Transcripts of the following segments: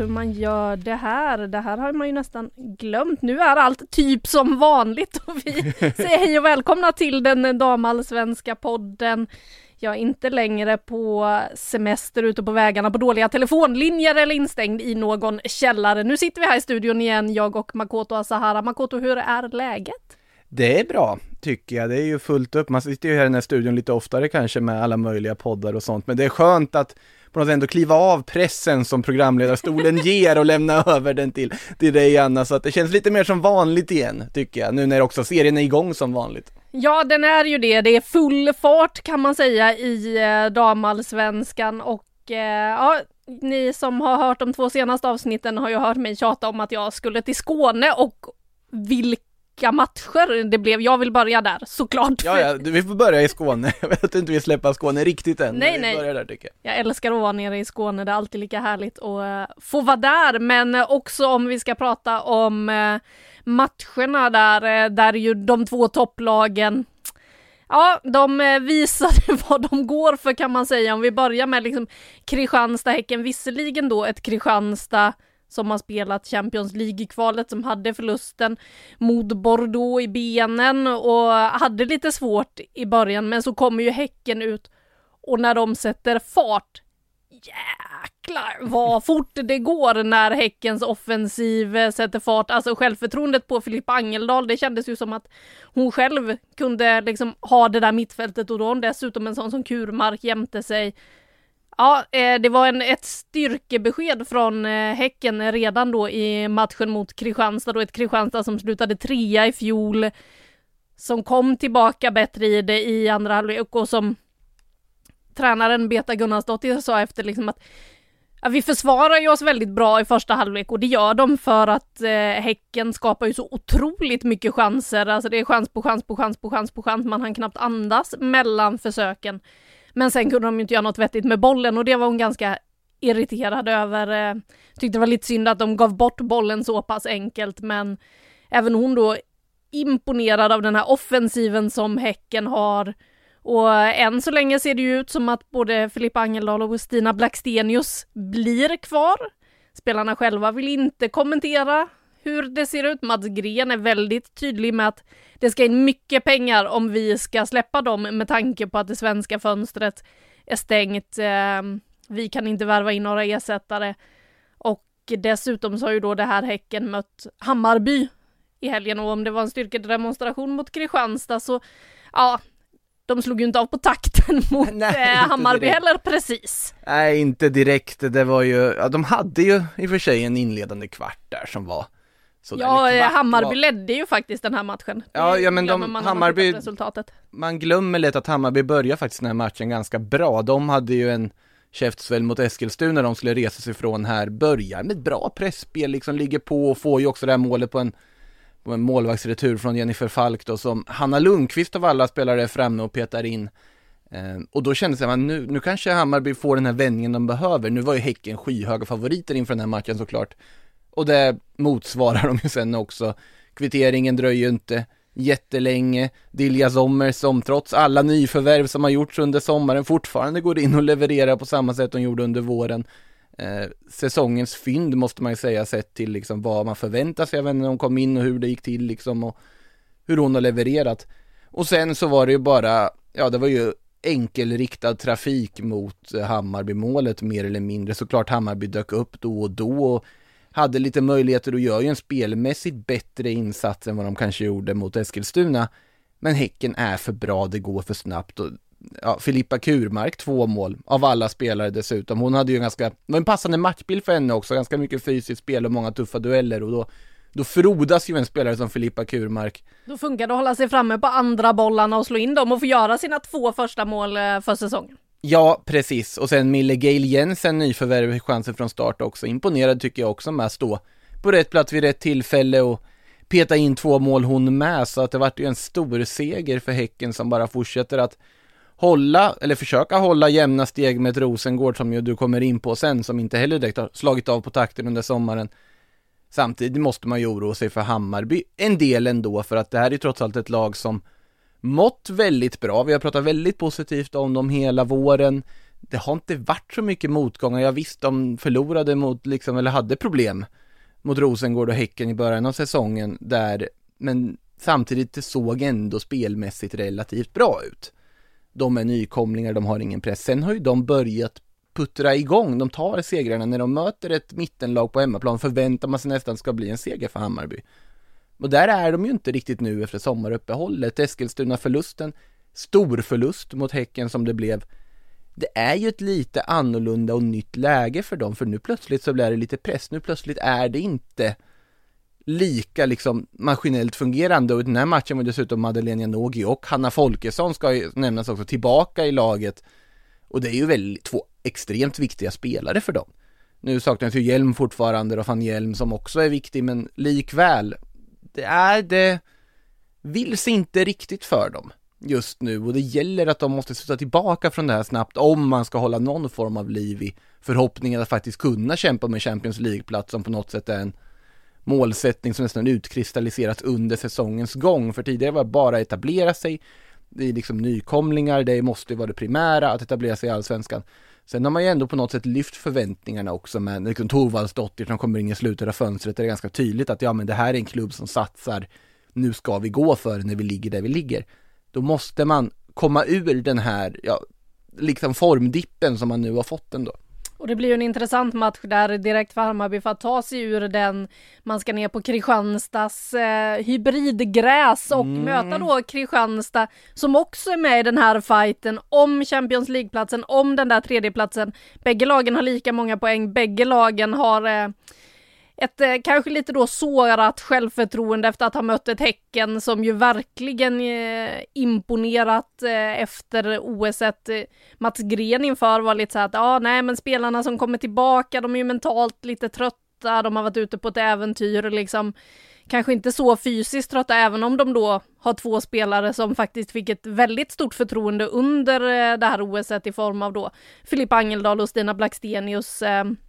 hur man gör det här. Det här har man ju nästan glömt. Nu är allt typ som vanligt och vi säger hej och välkomna till den damallsvenska podden. Jag är inte längre på semester ute på vägarna på dåliga telefonlinjer eller instängd i någon källare. Nu sitter vi här i studion igen, jag och Makoto Asahara. Makoto, hur är läget? Det är bra, tycker jag. Det är ju fullt upp. Man sitter ju här i den här studion lite oftare kanske med alla möjliga poddar och sånt. Men det är skönt att på något sätt ändå kliva av pressen som programledarstolen ger och lämna över den till dig, Anna. Så att det känns lite mer som vanligt igen, tycker jag. Nu när också serien är igång som vanligt. Ja, den är ju det. Det är full fart kan man säga i damallsvenskan och ja, ni som har hört de 2 senaste avsnitten har ju hört mig tjata om att jag skulle till Skåne och vilka matcher det blev. Jag vill börja där, såklart. Ja, vi får börja i Skåne. Jag vet inte vi släpper Skåne riktigt än. Nej. Börjar där, tycker jag. Jag älskar att vara nere i Skåne. Det är alltid lika härligt att få vara där. Men också om vi ska prata om matcherna där ju de 2 topplagen, ja, de visade vad de går för, kan man säga. Om vi börjar med liksom Kristianstad-Häcken, visserligen då ett Kristianstad som har spelat Champions League-kvalet, som hade förlusten mot Bordeaux i benen och hade lite svårt i början, men så kommer ju Häcken ut och när de sätter fart, jäklar vad fort det går när Häckens offensiv sätter fart. Alltså självförtroendet på Filippa Angeldal, det kändes ju som att hon själv kunde liksom ha det där mittfältet och då hon dessutom en sån som Kurmark jämte sig. Ja, det var ett styrkebesked från Häcken redan då i matchen mot Kristianstad. Då ett Kristianstad som slutade 3 i fjol, som kom tillbaka bättre i det i andra halvlek och som tränaren Beta Gunnarsdottir sa efter liksom att vi försvarar ju oss väldigt bra i första halvlek och det gör de för att Häcken skapar ju så otroligt mycket chanser. Alltså det är chans på chans. Man hann knappt andas mellan försöken. Men sen kunde de ju inte göra något vettigt med bollen och det var hon ganska irriterad över. Tyckte det var lite synd att de gav bort bollen så pass enkelt, men även hon då imponerad av den här offensiven som Häcken har. Och än så länge ser det ju ut som att både Filippa Angeldal och Stina Blackstenius blir kvar. Spelarna själva vill inte kommentera hur det ser ut. Mats Gren är väldigt tydlig med att det ska in mycket pengar om vi ska släppa dem med tanke på att det svenska fönstret är stängt. Vi kan inte värva in några ersättare. Och dessutom så har ju då det här Häcken mött Hammarby i helgen och om det var en styrkedemonstration mot Kristianstad så ja, de slog ju inte av på takten mot Hammarby heller precis. Nej, inte direkt. Det var ju, ja, de hade ju i och för sig en inledande kvart där som var så ja, Hammarby ledde ju faktiskt den här matchen. Ja, men Hammarby, resultatet. Man glömmer lätt att Hammarby börjar faktiskt den här matchen ganska bra. De hade ju en käftsväll mot Eskilstuna när de skulle resa sig från här. Börjar med ett bra pressspel, liksom ligger på och får ju också det här målet på en målvaktsretur från Jennifer Falk då, som Hanna Lundqvist av alla spelare är framme och petar in. Och då kändes det att nu kanske Hammarby får den här vändningen de behöver. Nu var ju Häcken skyhöga favoriter inför den här matchen såklart. Och det motsvarar de ju sen också. Kvitteringen dröjer ju inte jättelänge. Dilja Sommer som trots alla nyförvärv som har gjorts under sommaren fortfarande går in och levererar på samma sätt de gjorde under våren. Säsongens fynd måste man ju säga, sett till liksom vad man förväntar sig när de kom in och hur det gick till liksom, och hur hon har levererat. Och sen så var det ju bara, ja, det var ju enkelriktad trafik mot Hammarby-målet mer eller mindre. Såklart Hammarby dök upp då och då och hade lite möjligheter att göra ju en spelmässigt bättre insats än vad de kanske gjorde mot Eskilstuna. Men Häcken är för bra, det går för snabbt. Och ja, Filippa Kurmark 2 mål av alla spelare dessutom. Hon hade ju det var en passande matchbild för henne också, ganska mycket fysiskt spel och många tuffa dueller och då frodas ju en spelare som Filippa Kurmark. Då funkar det att hålla sig framme på andra bollarna och slå in dem och få göra sina 2 första mål för säsongen. Ja, precis. Och sen Mille Gail Jensen, nyförvärv, chansen från start också. Imponerad tycker jag också med att stå på rätt plats vid rätt tillfälle och peta in 2 mål hon med. Så att det vart ju en stor seger för Häcken som bara fortsätter att försöka hålla jämna steg med ett Rosengård som ju du kommer in på sen, som inte heller direkt har slagit av på takten under sommaren. Samtidigt måste man ju oroa sig för Hammarby en del ändå, för att det här är trots allt ett lag som mått väldigt bra. Vi har pratat väldigt positivt om dem hela våren. det har inte varit så mycket motgångar. Jag visste de förlorade mot liksom, eller hade problem mot Rosengård och Häcken i början av säsongen där, men samtidigt det såg ändå spelmässigt relativt bra ut. De är nykomlingar, de har ingen press. Sen har ju de börjat puttra igång, de tar segrarna när de möter ett mittenlag på hemmaplan, förväntar man sig nästan ska bli en seger för Hammarby. Och där är de ju inte riktigt nu efter sommaruppehållet. Eskilstuna-förlusten, stor förlust mot Häcken som det blev. Det är ju ett lite annorlunda och nytt läge för dem, för nu plötsligt så blir det lite press. Nu plötsligt är det inte lika liksom maskinellt fungerande, och i den här matchen var dessutom Madeleine Janogy och Hanna Folkesson ska ju nämnas också tillbaka i laget, och det är ju väl två extremt viktiga spelare för dem. Nu saknas ju Hjelm fortfarande och Fan Hjelm som också är viktig, men likväl det vill sig inte riktigt för dem just nu, och det gäller att de måste sluta tillbaka från det här snabbt om man ska hålla någon form av liv i förhoppningen att faktiskt kunna kämpa med Champions League-plats, som på något sätt är en målsättning som nästan utkristalliserats under säsongens gång. För tidigare var det bara etablera sig, det är liksom nykomlingar, det måste vara det primära att etablera sig i Allsvenskan. Sen har man ju ändå på något sätt lyft förväntningarna också med liksom Thorvaldsdottir som kommer in i slutet av fönstret. Det är ganska tydligt att ja, men det här är en klubb som satsar, nu ska vi gå för när vi ligger där vi ligger. Då måste man komma ur den här liksom formdippen som man nu har fått ändå. Och det blir ju en intressant match där direkt för Hammarby för att ta sig ur den. Man ska ner på Kristianstads hybridgräs och möta då Kristianstad som också är med i den här fighten om Champions League-platsen, om den där tredjeplatsen. Bägge lagen har lika många poäng, bägge lagen har ett kanske lite då sårat självförtroende efter att ha mött ett Häcken som ju verkligen imponerat efter OS1. Mats Gren inför var lite så att men spelarna som kommer tillbaka, de är ju mentalt lite trötta, de har varit ute på ett äventyr liksom, kanske inte så fysiskt trötta, även om de då har två spelare som faktiskt fick ett väldigt stort förtroende under det här OS1 i form av då Filip Angeldal och Stina Blackstenius,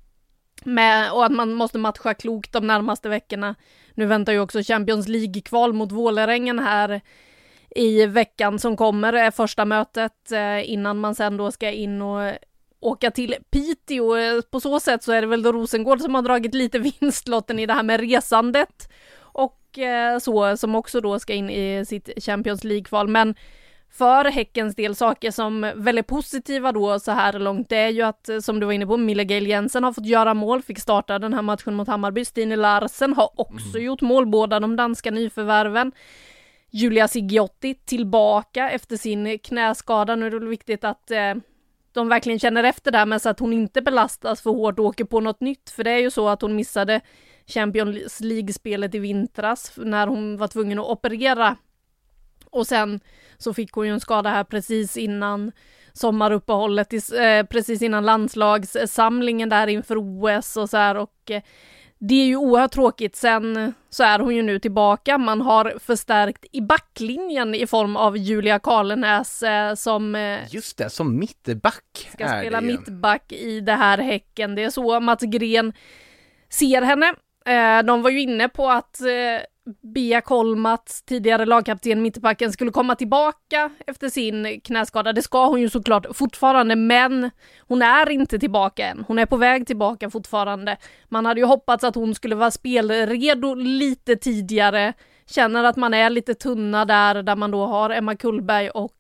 och att man måste matcha klokt de närmaste veckorna. Nu väntar ju också Champions League-kval mot Vålerengen här i veckan som kommer, första mötet innan man sen då ska in och åka till Piteå. På så sätt så är det väl då Rosengård som har dragit lite vinstlotten i det här med resandet och så, som också då ska in i sitt Champions League-kval. Men för Häckens del, saker som väldigt positiva då så här långt, det är ju att, som du var inne på, Mille Gail Jensen har fått göra mål, fick starta den här matchen mot Hammarby. Stine Larsen har också gjort mål, båda de danska nyförvärven. Julia Sigiotti tillbaka efter sin knäskada. Nu är det viktigt att de verkligen känner efter där, men så att hon inte belastas för hårt och åker på något nytt. För det är ju så att hon missade Champions League-spelet i vintras när hon var tvungen att operera. Och sen så fick hon ju en skada här precis innan sommaruppehållet, precis innan landslagssamlingen där inför OS och så här, och det är ju oerhört tråkigt. Sen så är hon ju nu tillbaka. Man har förstärkt i backlinjen i form av Julia Karlenäs som just det, som mittback ska spela mittback i det här Häcken. Det är så Mats Gren ser henne. De var ju inne på att Bia Kolmats, tidigare lagkapten mittbacken, skulle komma tillbaka efter sin knäskada. Det ska hon ju såklart fortfarande, men hon är inte tillbaka än. Hon är på väg tillbaka fortfarande. Man hade ju hoppats att hon skulle vara spelredo lite tidigare. Känner att man är lite tunna där man då har Emma Kullberg och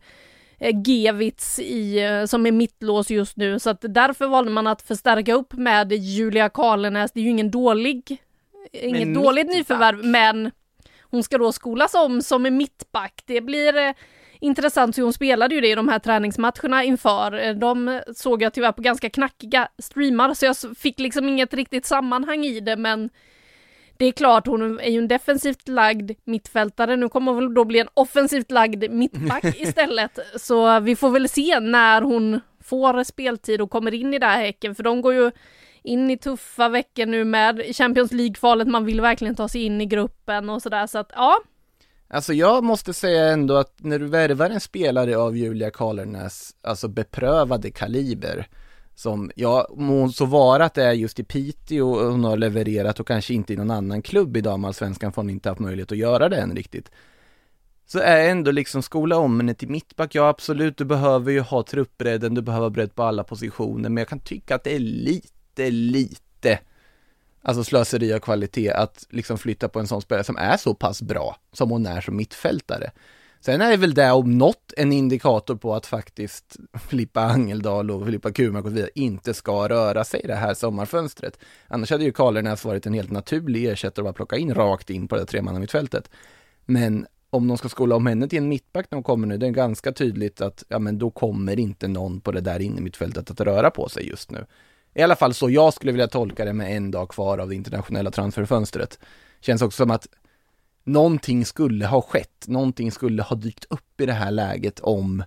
Gevitz som är mittlås just nu. Så att därför valde man att förstärka upp med Julia Karlenäs. Det är ju inget dåligt nyförvärv, men hon ska då skolas om som en mittback. Det blir intressant, så hon spelade ju det i de här träningsmatcherna inför. De såg jag tyvärr på ganska knackiga streamar, så jag fick liksom inget riktigt sammanhang i det, men det är klart, hon är ju en defensivt lagd mittfältare. Nu kommer hon väl då bli en offensivt lagd mittback istället. Så vi får väl se när hon får speltid och kommer in i det här Häcken, för de går ju in i tuffa veckor nu med Champions League-kvalet. Man vill verkligen ta sig in i gruppen och sådär, så att ja. Alltså jag måste säga ändå att när du värvar en spelare av Julia Karlenäs, alltså beprövade kaliber, som må så vara att det är just i Piteå och hon har levererat och kanske inte i någon annan klubb i damallsvenskan, får hon inte haft möjlighet att göra det än riktigt. så är ändå liksom skola om henne till mittback. Ja, absolut, du behöver ju ha truppbredden, du behöver bredd på alla positioner, men jag kan tycka att det är lite alltså slöseri av kvalitet att liksom flytta på en sån spelare som är så pass bra som hon är som mittfältare. Sen är det väl det om något en indikator på att faktiskt Filippa Angeldal och Filippa Kurmark och vidare inte ska röra sig i det här sommarfönstret. Annars hade ju Karlenäs varit en helt naturlig ersättare att bara plocka in rakt in på det tremanna-mittfältet. Men om de ska skola om henne till en mittback när de kommer nu, det är ganska tydligt att ja, men då kommer inte någon på det där inne i mittfältet att röra på sig just nu. I alla fall så jag skulle vilja tolka det med en dag kvar av det internationella transferfönstret. Känns också som att någonting skulle ha skett, någonting skulle ha dykt upp i det här läget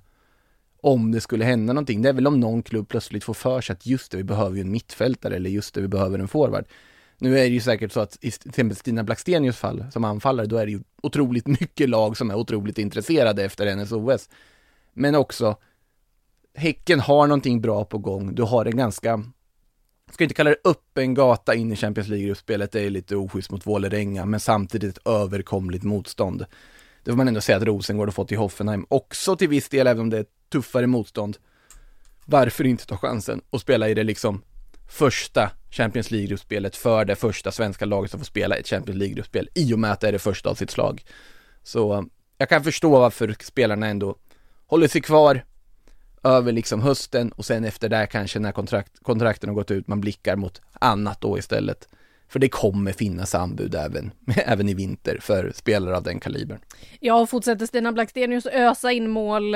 om det skulle hända någonting. Det är väl om någon klubb plötsligt får för sig att just det, vi behöver ju en mittfältare eller just det, vi behöver en forward. Nu är det ju säkert så att i till exempel Stina Blackstenius fall som anfallare, då är det ju otroligt mycket lag som är otroligt intresserade efter hennes OS. Men också Häcken har någonting bra på gång. Du har en ganska, ska inte kalla det öppen gata in i Champions League-gruppspelet, det är lite oschysst mot Vålerenga, men samtidigt ett överkomligt motstånd. Det får man ändå säga att Rosengård har fått i Hoffenheim också till viss del, även om det är tuffare motstånd. Varför inte ta chansen och spela i det liksom första Champions League-gruppspelet för det första svenska laget som får spela ett Champions League-gruppspel i och med att det är det första av sitt slag. Så jag kan förstå varför spelarna ändå håller sig kvar över liksom hösten och sen efter det kanske när kontrakten har gått ut man blickar mot annat då istället. För det kommer finnas anbud även i vinter för spelare av den kalibern. Ja, och fortsätter Stina Blackstenius ösa in mål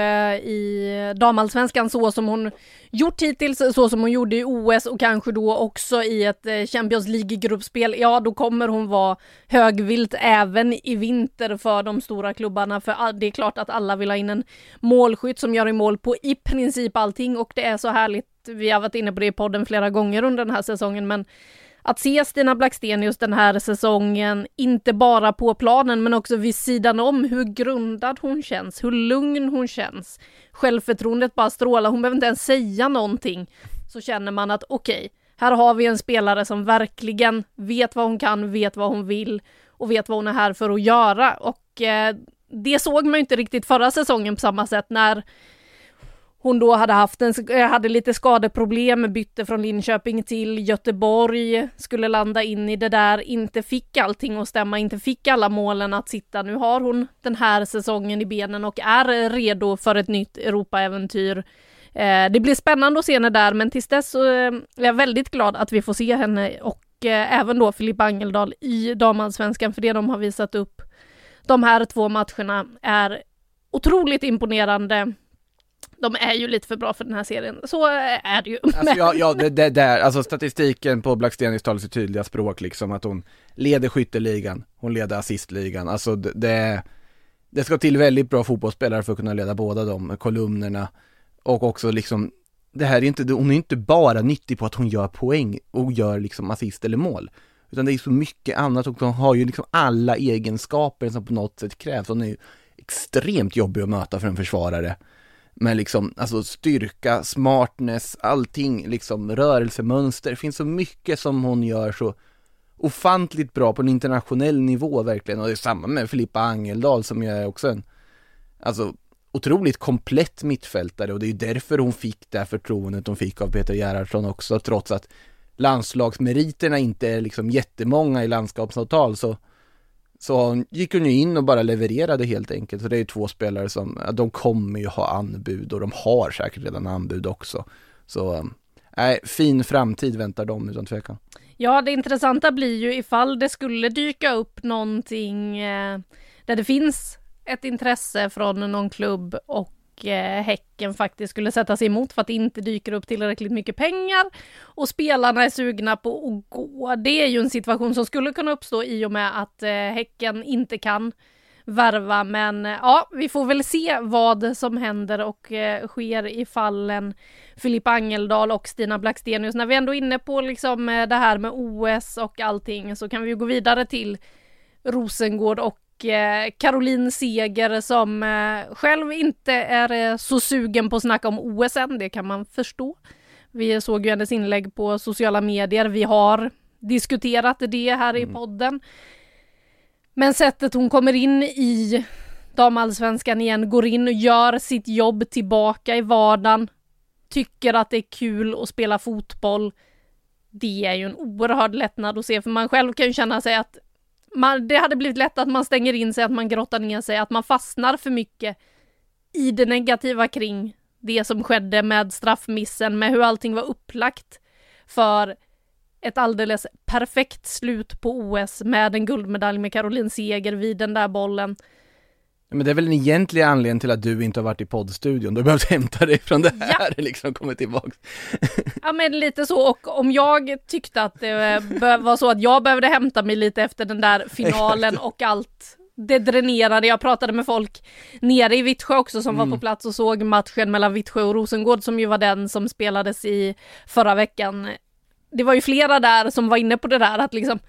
i damallsvenskan så som hon gjort hittills, så som hon gjorde i OS och kanske då också i ett Champions League-gruppspel, ja då kommer hon vara högvilt även i vinter för de stora klubbarna. För det är klart att alla vill ha in en målskytt som gör i mål på i princip allting, och det är så härligt, vi har varit inne på det i podden flera gånger under den här säsongen, men att se Stina Blackstenius den här säsongen, inte bara på planen men också vid sidan om, hur grundad hon känns, hur lugn hon känns. Självförtroendet bara strålar, hon behöver inte ens säga någonting. Så känner man att okej, här har vi en spelare som verkligen vet vad hon kan, vet vad hon vill och vet vad hon är här för att göra. Och det såg man ju inte riktigt förra säsongen på samma sätt när hon då hade lite skadeproblem, bytte från Linköping till Göteborg, skulle landa in i det där, inte fick allting att stämma, inte fick alla målen att sitta. Nu har hon den här säsongen i benen och är redo för ett nytt Europa-äventyr. Det blir spännande att se henne där, men tills dess så är jag väldigt glad att vi får se henne och även då Filippa Angeldal i damallsvenskan, för det de har visat upp de här 2 matcherna är otroligt imponerande. De är ju lite för bra för den här serien. Så är det ju. Alltså, det där, alltså statistiken på Blackstenius talar sitt tydliga språk liksom, att hon leder skytteligan, hon leder assistligan. Alltså det ska till väldigt bra fotbollsspelare för att kunna leda båda de kolumnerna. Och också liksom, det här är inte, hon är inte bara nyttig på att hon gör poäng och gör liksom assist eller mål. Utan det är så mycket annat, och hon har ju liksom alla egenskaper som på något sätt krävs. Hon är ju extremt jobbig att möta för en försvarare. Men liksom, alltså styrka, smartness, allting, liksom rörelsemönster. Det finns så mycket som hon gör så ofantligt bra på en internationell nivå verkligen. Och det är samma med Filippa Angeldal som är också en otroligt komplett mittfältare. Och det är ju därför hon fick det här förtroendet hon fick av Peter Gerhardsson också. Trots att landslagsmeriterna inte är liksom jättemånga i landskapsavtal, så gick hon ju in och bara levererade helt enkelt. Så det är ju 2 spelare som, de kommer ju ha anbud, och de har säkert redan anbud också. Så fin framtid väntar de utan tvekan. Ja, det intressanta blir ju ifall det skulle dyka upp någonting där det finns ett intresse från någon klubb och Häcken faktiskt skulle sätta sig emot för att det inte dyker upp tillräckligt mycket pengar och spelarna är sugna på att gå. Det är ju en situation som skulle kunna uppstå i och med att Häcken inte kan värva, men ja, vi får väl se vad som händer och sker i fallen Filippa Angeldal och Stina Blackstenius. När vi ändå är inne på liksom det här med OS och allting, så kan vi gå vidare till Rosengård och Caroline Seger som själv inte är så sugen på att snacka om OS än, det kan man förstå. Vi såg ju hennes inlägg på sociala medier, vi har diskuterat det här i podden. Men sättet hon kommer in i damallsvenskan igen, går in och gör sitt jobb tillbaka i vardagen, tycker att det är kul att spela fotboll. Det är ju en oerhörd lättnad att se, för man själv kan ju känna sig att det hade blivit lätt att man stänger in sig, att man grottar ner sig, att man fastnar för mycket i det negativa kring det som skedde med straffmissen, med hur allting var upplagt för ett alldeles perfekt slut på OS med en guldmedalj med Caroline Seger vid den där bollen. Men det är väl en egentlig anledning till att du inte har varit i poddstudion. Du har behövt hämta dig från det här, liksom kommit tillbaka. Ja, men lite så. Och om jag tyckte att det var så att jag behövde hämta mig lite efter den där finalen och allt det dränerade. Jag pratade med folk nere i Vittsjö också som var på plats och såg matchen mellan Vittsjö och Rosengård, som ju var den som spelades i förra veckan. Det var ju flera där som var inne på det där att liksom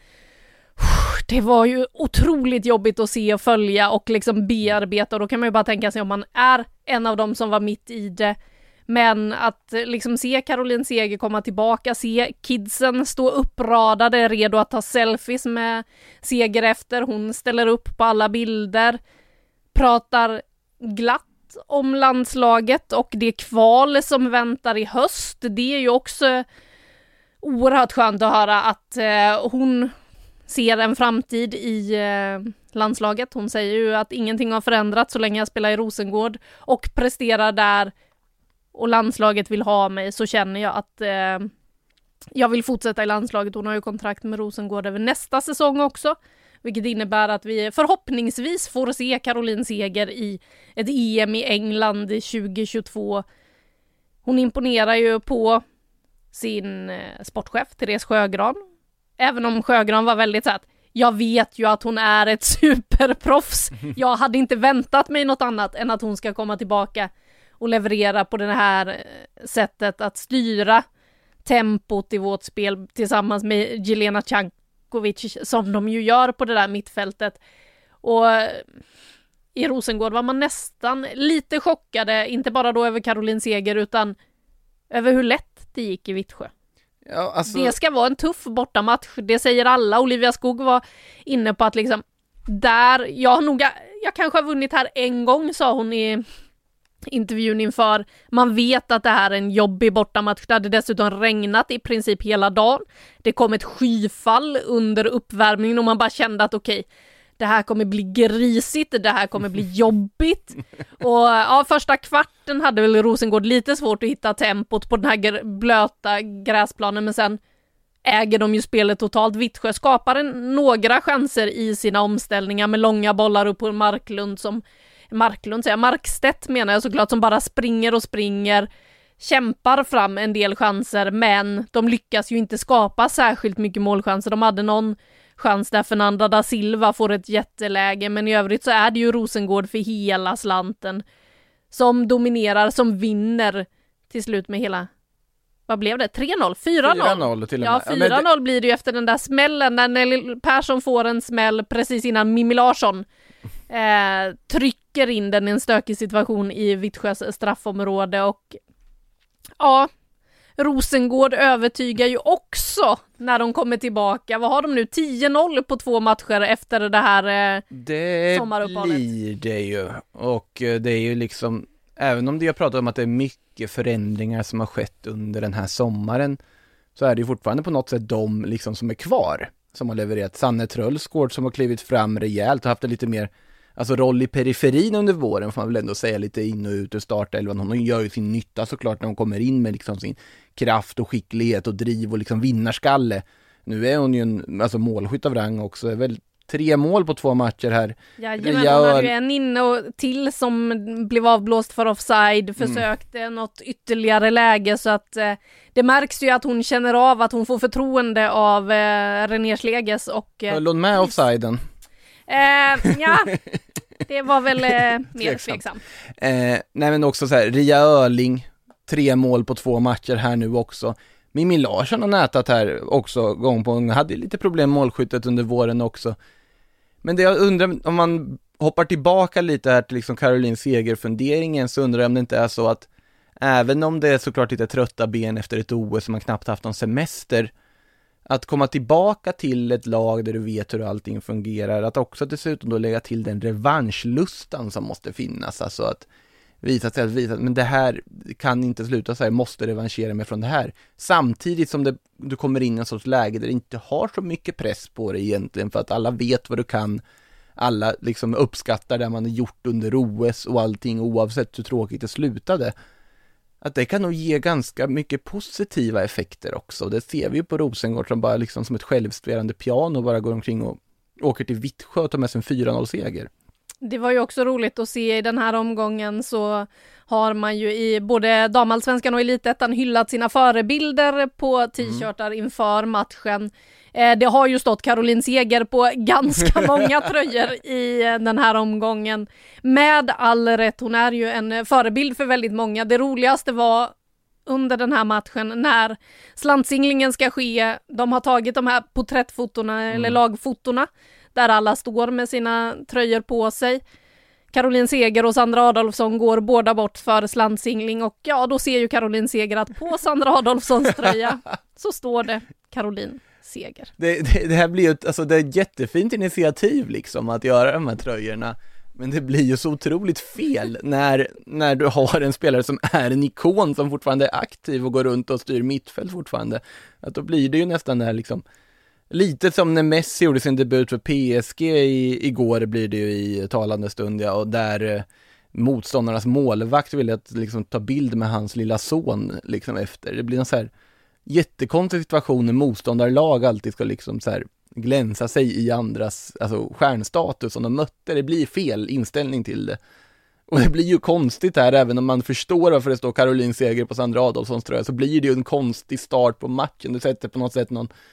det var ju otroligt jobbigt att se och följa och liksom bearbeta, och då kan man ju bara tänka sig om man är en av dem som var mitt i det. Men att liksom se Caroline Seger komma tillbaka, se kidsen stå uppradade, redo att ta selfies med Seger efter. Hon ställer upp på alla bilder, pratar glatt om landslaget och det kval som väntar i höst. Det är ju också oerhört skönt att höra att hon ser en framtid i landslaget. Hon säger ju att ingenting har förändrats så länge jag spelar i Rosengård och presterar där och landslaget vill ha mig, så känner jag att jag vill fortsätta i landslaget. Hon har ju kontrakt med Rosengård över nästa säsong också, vilket innebär att vi förhoppningsvis får se Caroline Seger i ett EM i England 2022. Hon imponerar ju på sin sportchef Therese Sjögran. Även om Sjögran var väldigt så att jag vet ju att hon är ett superproffs. Jag hade inte väntat mig något annat än att hon ska komma tillbaka och leverera på det här sättet att styra tempot i vårt spel tillsammans med Jelena Cankovic, som de ju gör på det där mittfältet. Och i Rosengård var man nästan lite chockade, inte bara då över Caroline Seger utan över hur lätt det gick i Vittsjö. Ja, alltså... Det ska vara en tuff bortamatch, det säger alla. Olivia Skog var inne på att liksom där, jag kanske har vunnit här en gång, sa hon i intervjun inför. Man vet att det här är en jobbig bortamatch. Det hade dessutom regnat i princip hela dagen. Det kom ett skyfall under uppvärmningen och man bara kände att okej, det här kommer bli grisigt, det här kommer bli jobbigt. Och ja, första kvarten hade väl Rosengård lite svårt att hitta tempot på den här blöta gräsplanen, men sen äger de ju spelet totalt. Vittsjö skapar några chanser i sina omställningar med långa bollar upp på Markstedt menar jag såklart, som bara springer och springer, kämpar fram en del chanser, men de lyckas ju inte skapa särskilt mycket målchanser. De hade någon chans där Fernanda da Silva får ett jätteläge, men i övrigt så är det ju Rosengård för hela slanten som dominerar, som vinner till slut med hela, vad blev det? 3-0? 4-0 till och med. Ja, 4-0 blir det ju efter den där smällen när Nelly Persson får en smäll precis innan Mimmi Larsson trycker in den i en stökig situation i Vittsjös straffområde. Och ja, Rosengård övertygar ju också när de kommer tillbaka. Vad har de nu? 10-0 på 2 matcher efter det här sommaruppehållet. Det blir det ju. Och det är ju liksom, även om det jag pratar om att det är mycket förändringar som har skett under den här sommaren, så är det ju fortfarande på något sätt de liksom som är kvar, som har levererat. Sanne Trölsgård som har klivit fram rejält och haft en lite mer roll i periferin under våren, får man väl ändå säga, lite in och ut ur startelvan. Hon gör ju sin nytta såklart när hon kommer in med liksom sin kraft och skicklighet och driv och liksom vinnarskalle. Nu är hon ju en målskytt av rang också. Det är väl 3 mål på 2 matcher här. Jajamän, hon hade ju en inne och till som blev avblåst för offside, försökte något ytterligare läge, så att det märks ju att hon känner av att hon får förtroende av René Schleges. Och höll hon med offsiden? Ja, det var väl mer tveksamt. Nej, men också så här, Ria Öling 3 mål på 2 matcher här nu också. Mimmi Larsson har nätat här också gång på gång. Hade lite problem med målskyttet under våren också. Men det jag undrar, om man hoppar tillbaka lite här till liksom Caroline Seger-funderingen, så undrar jag om det inte är så att även om det är såklart lite trötta ben efter ett OS som man knappt haft någon semester, att komma tillbaka till ett lag där du vet hur allting fungerar, att också dessutom då lägga till den revanschlustan som måste finnas, alltså att visa men det här kan inte sluta så här, måste revanschera mig från det här, samtidigt som du kommer in i en sorts läge där du inte har så mycket press på dig egentligen, för att alla vet vad du kan, alla liksom uppskattar det man har gjort under OS och allting, oavsett hur tråkigt det slutade. Att det kan nog ge ganska mycket positiva effekter också. Det ser vi ju på Rosengård som bara liksom som ett självspelande piano bara går omkring och åker till Vittsjö och tar med sig en 4-0-seger. Det var ju också roligt att se i den här omgången, så har man ju i både damallsvenskan och elitettan hyllat sina förebilder på t-shirtar inför matchen. Det har ju stått Caroline Seger på ganska många tröjor i den här omgången. Med all rätt, hon är ju en förebild för väldigt många. Det roligaste var under den här matchen när slantsinglingen ska ske. De har tagit de här porträttfotona eller lagfotona där alla står med sina tröjor på sig. Caroline Seger och Sandra Adolfsson går båda bort för slantsingling, och ja, då ser ju Caroline Seger att på Sandra Adolfssons tröja så står det Caroline Seger. Det här blir ju alltså det är ett jättefint initiativ liksom att göra de här tröjorna, men det blir ju så otroligt fel när du har en spelare som är en ikon som fortfarande är aktiv och går runt och styr mittfält fortfarande, att då blir det ju nästan där liksom lite som när Messi gjorde sin debut för PSG igår, blir det ju i talande stund, ja, och där motståndarnas målvakt ville att liksom ta bild med hans lilla son liksom efter. Det blir en så här jättekonstig situation när motståndarlag alltid ska liksom så här glänsa sig i andras alltså stjärnstatus som de mötte. Det blir fel inställning till det. Och det blir ju konstigt här, även om man förstår varför det står Caroline Seger på Sandra Adolfssons tröja, så blir det ju en konstig start på matchen. Du sätter på något sätt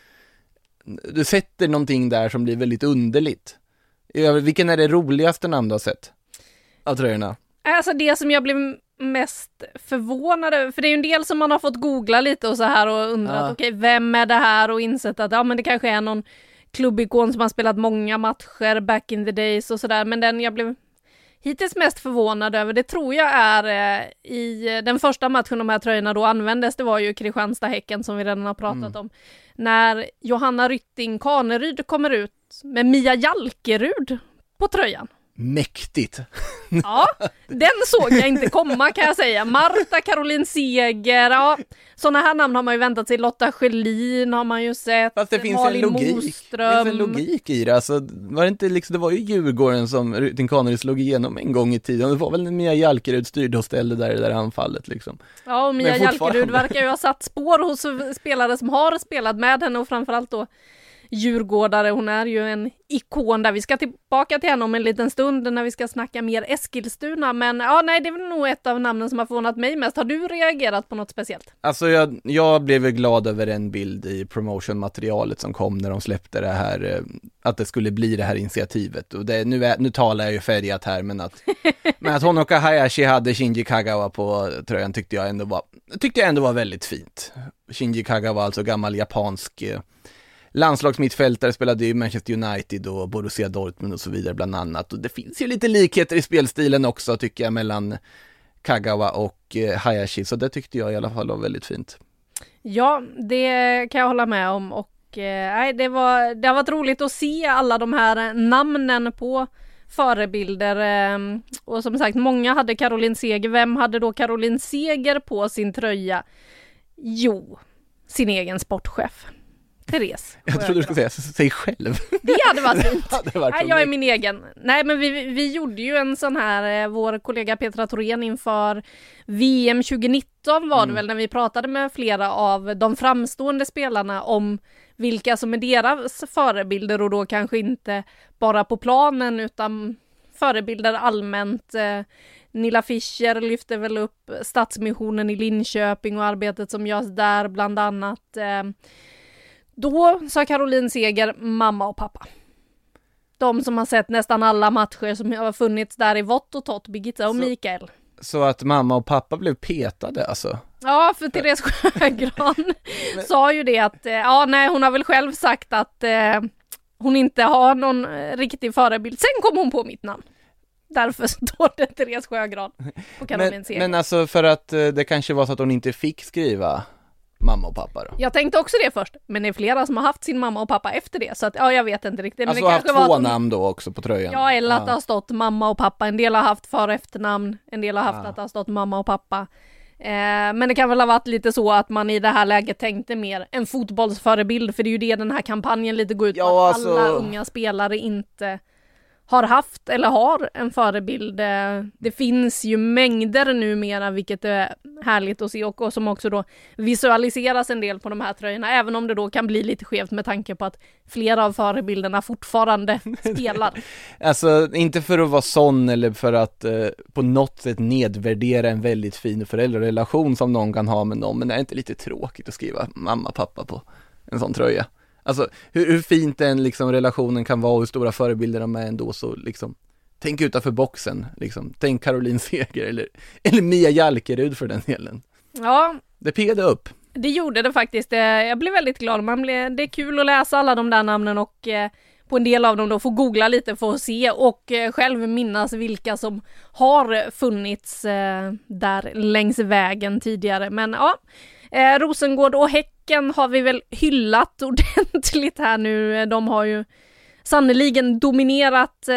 du sätter någonting där som blir väldigt underligt. Vilken är det roligaste namn du har sett av tröjorna? Alltså det som jag blev mest förvånad över, för det är ju en del som man har fått googla lite och så här och undrat, okej, vem är det här, och insett att ja, men det kanske är någon klubbikon som har spelat många matcher back in the days och sådär, men den jag blev hittills mest förvånad över, det tror jag är i den första matchen de här tröjorna då användes, det var ju Kristianstad-Häcken som vi redan har pratat om, när Johanna Rytting Kaneryd kommer ut med Mia Jalkerud på tröjan. Mäktigt. Ja, den såg jag inte komma, kan jag säga. Marta Caroline Seger, ja, sådana här namn har man ju väntat sig. Lotta Schelin har man ju sett. Fast det finns en logik i det. Alltså, var det inte liksom, det var ju Djurgården som Rytting Kaneryd slog igenom en gång i tiden. Det var väl Mia Jalkerud styrde och ställde där i det där anfallet liksom. Ja, och Mia Jalkerud verkar ju ha satt spår hos spelare som har spelat med henne, och framförallt då djurgårdare. Hon är ju en ikon där. Vi ska tillbaka till henne om en liten stund när vi ska snacka mer Eskilstuna, men ja, nej, det är väl nog ett av namnen som har förvånat mig mest. Har du reagerat på något speciellt? Alltså jag blev glad över en bild i promotionmaterialet som kom när de släppte det här, att det skulle bli det här initiativet, och nu talar jag ju färgat här, men att Honoka Hayashi hade Shinji Kagawa på tröjan tyckte jag ändå var väldigt fint. Shinji Kagawa, alltså gammal japansk landslagsmittfältare, spelade i Manchester United och Borussia Dortmund och så vidare bland annat. Och det finns ju lite likheter i spelstilen också, tycker jag, mellan Kagawa och Hayashi. Så det tyckte jag i alla fall var väldigt fint. Ja, det kan jag hålla med om. Och det har varit roligt att se alla de här namnen på förebilder. Och som sagt, många hade Caroline Seger. Vem hade då Caroline Seger på sin tröja? Jo, sin egen sportchef. Therese. Jag trodde du skulle säga sig själv. Det hade varit fint. Nej, jag är min egen. Nej, men vi gjorde ju en sån här, vår kollega Petra Thorén inför VM 2019 var det väl, när vi pratade med flera av de framstående spelarna om vilka som är deras förebilder, och då kanske inte bara på planen utan förebilder allmänt. Nilla Fischer lyfte väl upp Stadsmissionen i Linköping och arbetet som görs där bland annat. Då sa Caroline Seger mamma och pappa. De som har sett nästan alla matcher som har funnits där i vått och tott, Birgitta och Mikael. Så att mamma och pappa blev petade alltså? Ja, för Therese Sjögran sa ju det att hon har väl själv sagt att hon inte har någon riktig förebild. Sen kom hon på mitt namn. Därför står det Therese Sjögran på Caroline Seger. Men alltså för att det kanske var så att hon inte fick skriva mamma och pappa då. Jag tänkte också det först, men det är flera som har haft sin mamma och pappa efter det, så att jag vet inte riktigt. Men Alltså det haft kanske två namn då också på tröjan. Ja, eller att det har stått mamma och pappa. En del har haft för- och efternamn, en del har haft att det har stått mamma och pappa. Men det kan väl ha varit lite så att man i det här läget tänkte mer en fotbollsförebild, för det är ju det den här kampanjen lite går ut på, att alla unga spelare inte har haft eller har en förebild. Det finns ju mängder numera, vilket är härligt att se, och som också då visualiseras en del på de här tröjorna, även om det då kan bli lite skevt med tanke på att flera av förebilderna fortfarande spelar. Alltså inte för att vara sån eller för att på något sätt nedvärdera en väldigt fin föräldrarelation som någon kan ha med någon, men det är inte lite tråkigt att skriva mamma pappa på en sån tröja. Alltså hur fint den liksom relationen kan vara och hur stora förebilder de är ändå, så liksom tänk utanför boxen liksom. Tänk Caroline Seger eller Mia Jalkerud för den delen. Ja, det piggade upp. Det gjorde det faktiskt. Jag blev väldigt glad. Det är kul att läsa alla de där namnen och på en del av dem då få googla lite för att se och själv minnas vilka som har funnits där längs vägen tidigare. Men ja, Rosengård och Häcken har vi väl hyllat ordentligt här nu. De har ju sannoliken dominerat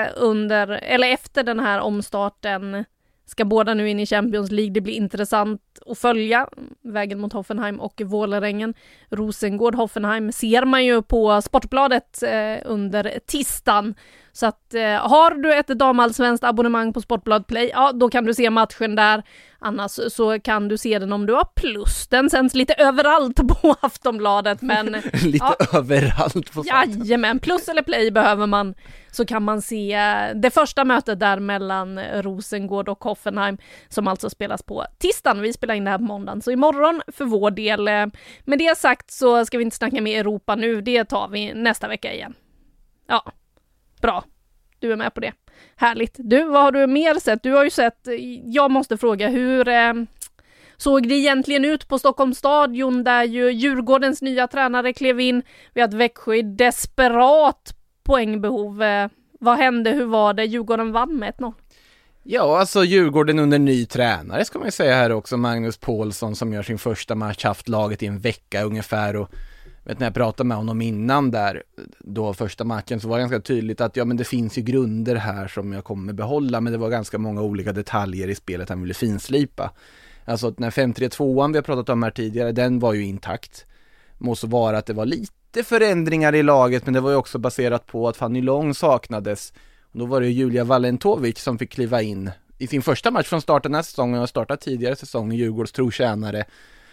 efter den här omstarten. Ska båda nu in i Champions League. Det blir intressant att följa vägen mot Hoffenheim och Vålerengen. Rosengård, Hoffenheim ser man ju på Sportbladet under tisdagen. Så att har du ett damallsvenskt abonnemang på Sportblad Play, ja då kan du se matchen där. Annars så kan du se den om du har plus. Den sänds lite överallt på Aftonbladet, men lite överallt på sajten. Jajamän, plus eller play behöver man, så kan man se det första mötet där mellan Rosengård och Hoffenheim, som alltså spelas på tisdagen. Vi spelar in det här på måndagen, så imorgon för vår del. Med det sagt så ska vi inte snacka med Europa nu, det tar vi nästa vecka igen. Ja, bra. Du är med på det. Härligt. Du, vad har du mer sett? Du har ju sett, jag måste fråga, hur såg det egentligen ut på Stockholms stadion där ju Djurgårdens nya tränare klev in? Vi har ett Växjö i desperat poängbehov. Vad hände? Hur var det? Djurgården vann med 1-0. Ja, alltså Djurgården under ny tränare ska man ju säga här också. Magnus Paulsson som gör sin första match, haft laget i en vecka ungefär, och när jag pratade med honom innan där, då första matchen, så var det ganska tydligt att men det finns ju grunder här som jag kommer behålla, men det var ganska många olika detaljer i spelet han ville finslipa. Alltså den här 5-3-2an vi har pratat om här tidigare, den var ju intakt. Måste vara att det var lite förändringar i laget, men det var ju också baserat på att Fanny Long saknades. Och då var det Julia Valentovic som fick kliva in i sin första match från starten den här säsongen och startat tidigare säsongen, Djurgårds trotjänare.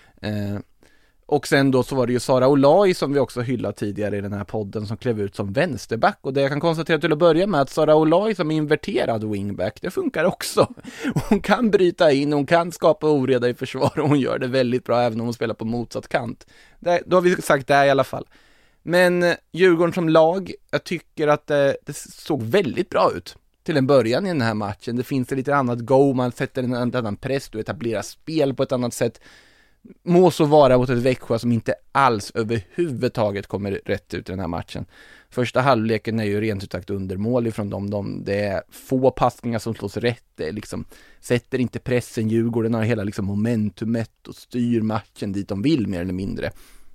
Och sen då så var det ju Sara Olaj som vi också hyllat tidigare i den här podden, som klev ut som vänsterback. Och det jag kan konstatera till att börja med, att Sara Olaj som inverterad wingback, det funkar också. Hon kan bryta in, hon kan skapa oreda i försvar, och hon gör det väldigt bra även om hon spelar på motsatt kant. Då har vi sagt det i alla fall. Men Djurgården som lag, jag tycker att det såg väldigt bra ut till en början i den här matchen. Det finns lite annat go, man sätter en annan press, du etablerar spel på ett annat sätt. Må så vara mot ett Växjö som inte alls överhuvudtaget kommer rätt ut i den här matchen. Första halvleken är ju rent ut sagt undermålig från dem. Det är få passningar som slås rätt. Det är liksom, sätter inte pressen. Djurgården har hela liksom momentumet och styr matchen dit de vill mer eller mindre.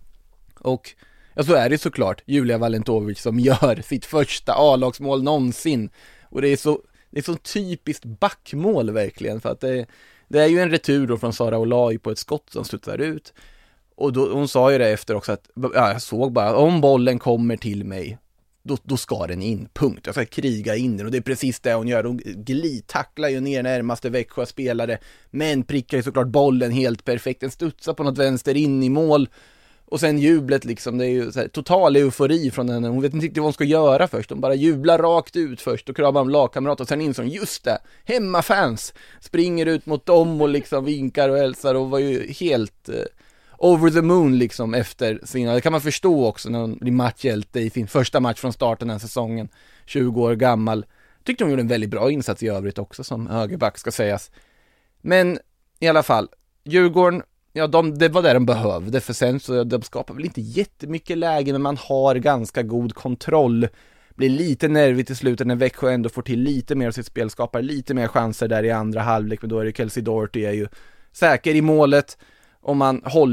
Och ja, så är det såklart Julia Valentovic som gör sitt första A-lagsmål någonsin. Och det är så typiskt backmål verkligen, för att det är ju en retur då från Sara Olaj på ett skott som studsar ut. Och då, hon sa ju det efter också att jag såg bara, om bollen kommer till mig, då ska den in, punkt. Jag ska kriga in den, och det är precis det hon gör. Hon glidtacklar ju ner närmaste Växjö-spelare, men prickar ju såklart bollen helt perfekt. Den studsar på något vänster in i mål. Och sen jublet liksom, det är ju så här, total eufori från henne. Hon vet inte riktigt vad hon ska göra först. Hon bara jublar rakt ut först och kramar om lagkamrat, och sen insåg just det, hemmafans springer ut mot dem och liksom vinkar och hälsar, och var ju helt over the moon liksom efter sina. Det kan man förstå också när hon blir matchhjälte i sin första match från starten den här säsongen, 20 år gammal. Tyckte hon gjorde en väldigt bra insats i övrigt också som högerback ska sägas. Men i alla fall, Djurgården, ja, det var det de behövde, för sen så de skapar väl inte jättemycket läge, men man har ganska god kontroll. Blir lite nervigt i slutet när Växjö ändå får till lite mer av sitt spel, skapar lite mer chanser där i andra halvlek, men då är det Kelsey Doherty är ju säker i målet, och man håller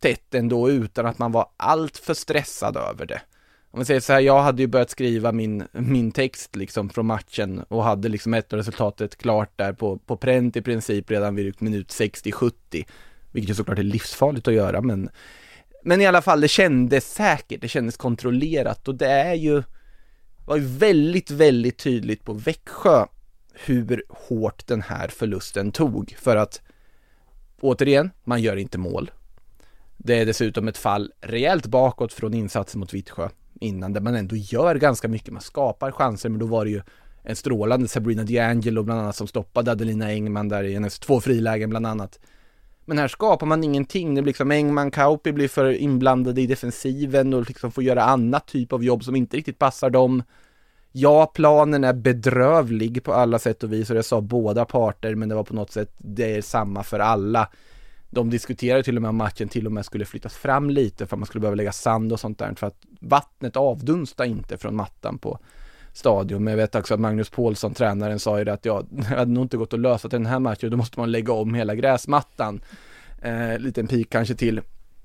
tätt ändå utan att man var allt för stressad över det. Om man säger så här, jag hade ju börjat skriva min text liksom från matchen och hade liksom ett av resultatet klart där på pränt i princip redan vid minut 60-70, vilket ju såklart är livsfarligt att göra, men i alla fall det kändes säkert, det kändes kontrollerat, och det var ju väldigt, väldigt tydligt på Växjö hur hårt den här förlusten tog, för att återigen, man gör inte mål. Det är dessutom ett fall rejält bakåt från insatsen mot Vittsjö innan, där man ändå gör ganska mycket, man skapar chanser, men då var det ju en strålande Sabrina D'Angelo bland annat som stoppade Adelina Engman där i hennes 2 frilägen bland annat. Men här skapar man ingenting. Det blir liksom Engman, Kauppi blir för inblandade i defensiven och liksom får göra annat typ av jobb som inte riktigt passar dem. Ja, planen är bedrövlig på alla sätt och vis, och det sa båda parter, men det var på något sätt, det är samma för alla. De diskuterade till och med om matchen till och med skulle flyttas fram lite för att man skulle behöva lägga sand och sånt där, för att vattnet avdunstar inte från mattan på stadion. Men jag vet också att Magnus Paulsson, tränaren, sa ju det att det hade nog inte gått att lösa till den här matchen, då måste man lägga om hela gräsmattan. Liten pik kanske till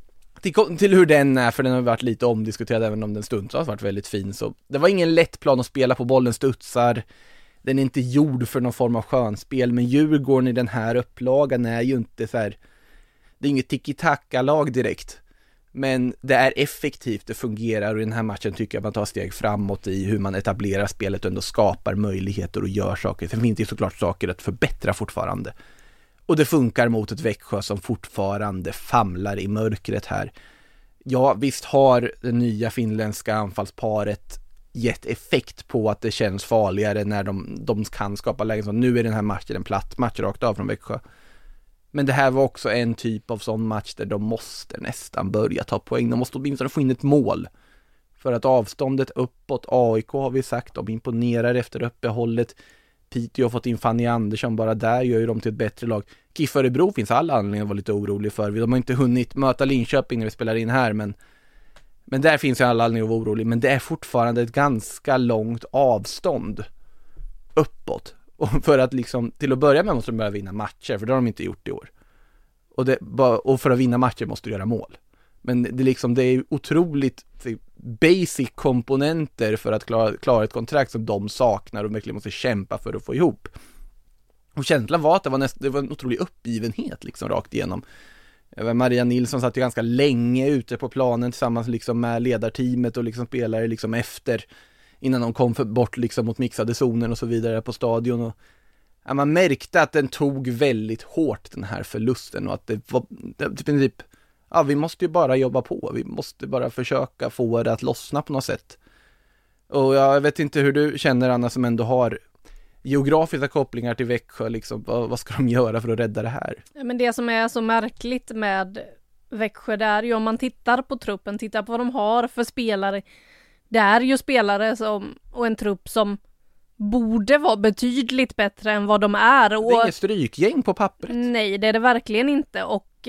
hur den är, för den har varit lite omdiskuterad även om den stundtals har varit väldigt fin. Så det var ingen lätt plan att spela på, bollen studsar. Den är inte gjord för någon form av skönspel, men Djurgården i den här upplagan är ju inte så här, det är inget tiki-taka-lag direkt. Men det är effektivt, det fungerar, och i den här matchen tycker jag att man tar steg framåt i hur man etablerar spelet och ändå skapar möjligheter och gör saker. Sen finns det såklart saker att förbättra fortfarande. Och det funkar mot ett Växjö som fortfarande famlar i mörkret här. Ja, visst har det nya finländska anfallsparet gett effekt på att det känns farligare när de kan skapa lägen. Så nu är den här matchen en platt match rakt av från Växjö. Men det här var också en typ av sån match där de måste nästan börja ta poäng. De måste åtminstone få in ett mål. För att avståndet uppåt, AIK har vi sagt, de imponerar efter uppehållet. Piteå har fått in Fanny Andersson, bara där gör ju de till ett bättre lag. KIF Örebro finns alla anledningar att vara lite orolig för. De har inte hunnit möta Linköping när vi spelar in här, men där finns ju alla anledningar att vara orolig. Men det är fortfarande ett ganska långt avstånd uppåt. Och för att liksom, till att börja med måste de börja vinna matcher, för det har de inte gjort i år. Och för att vinna matcher måste du göra mål. Men det är otroligt basic komponenter för att klara ett kontrakt som de saknar och verkligen måste kämpa för att få ihop. Och känslan var att det var en otrolig uppgivenhet liksom rakt igenom. Maria Nilsson satt ju ganska länge ute på planen tillsammans liksom med ledarteamet och liksom spelare liksom efter, innan de kom bort liksom mot mixade zonen och så vidare på stadion. Och ja, man märkte att den tog väldigt hårt, den här förlusten, och att det var i princip, ja, vi måste ju bara jobba på, vi måste bara försöka få det att lossna på något sätt. Och jag vet inte hur du känner, Anna, som ändå har geografiska kopplingar till Växjö, liksom, vad ska de göra för att rädda det här? Men det som är så märkligt med Växjö, det är ju, om man tittar på truppen, tittar på vad de har för spelare, det är ju spelare och en trupp som borde vara betydligt bättre än vad de är. Och det är inget strykgäng på pappret. Nej, det är det verkligen inte. Och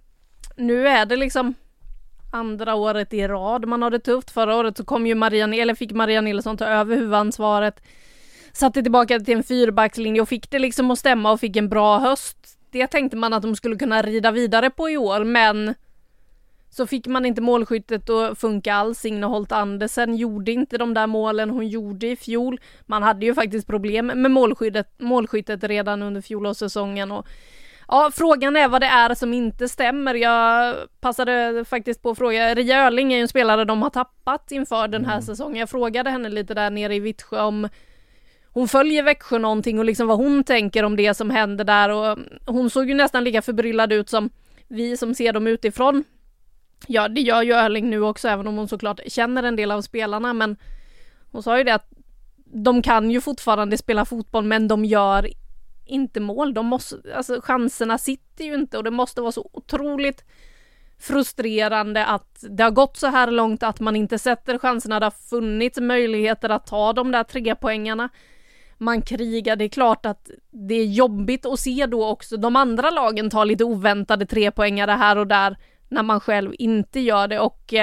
nu är det liksom andra året i rad man har det tufft. Förra året så fick Maria Nilsson ta över huvudansvaret, satte tillbaka till en 4-backslinje och fick det liksom att stämma och fick en bra höst. Det tänkte man att de skulle kunna rida vidare på i år, men så fick man inte målskyttet att funka alls. Signe Holt Andersen gjorde inte de där målen hon gjorde i fjol. Man hade ju faktiskt problem med målskyttet redan under fjolårssäsongen. Och ja, frågan är vad det är som inte stämmer. Jag passade faktiskt på att fråga. Ria Öhrling är ju en spelare de har tappat inför den här säsongen. Jag frågade henne lite där nere i Vittsjö om hon följer Växjö någonting och liksom vad hon tänker om det som händer där. Och hon såg ju nästan lika förbryllad ut som vi som ser dem utifrån. Ja, det gör ju Öhrling nu också, även om hon såklart känner en del av spelarna. Men hon sa ju det att de kan ju fortfarande spela fotboll, men de gör inte mål. Chanserna sitter ju inte, och det måste vara så otroligt frustrerande att det har gått så här långt att man inte sätter chanserna. Det har funnits möjligheter att ta de där 3 poängarna. Man krigar, det är klart att det är jobbigt att se då också de andra lagen ta lite oväntade 3-poängare här och där när man själv inte gör det. Och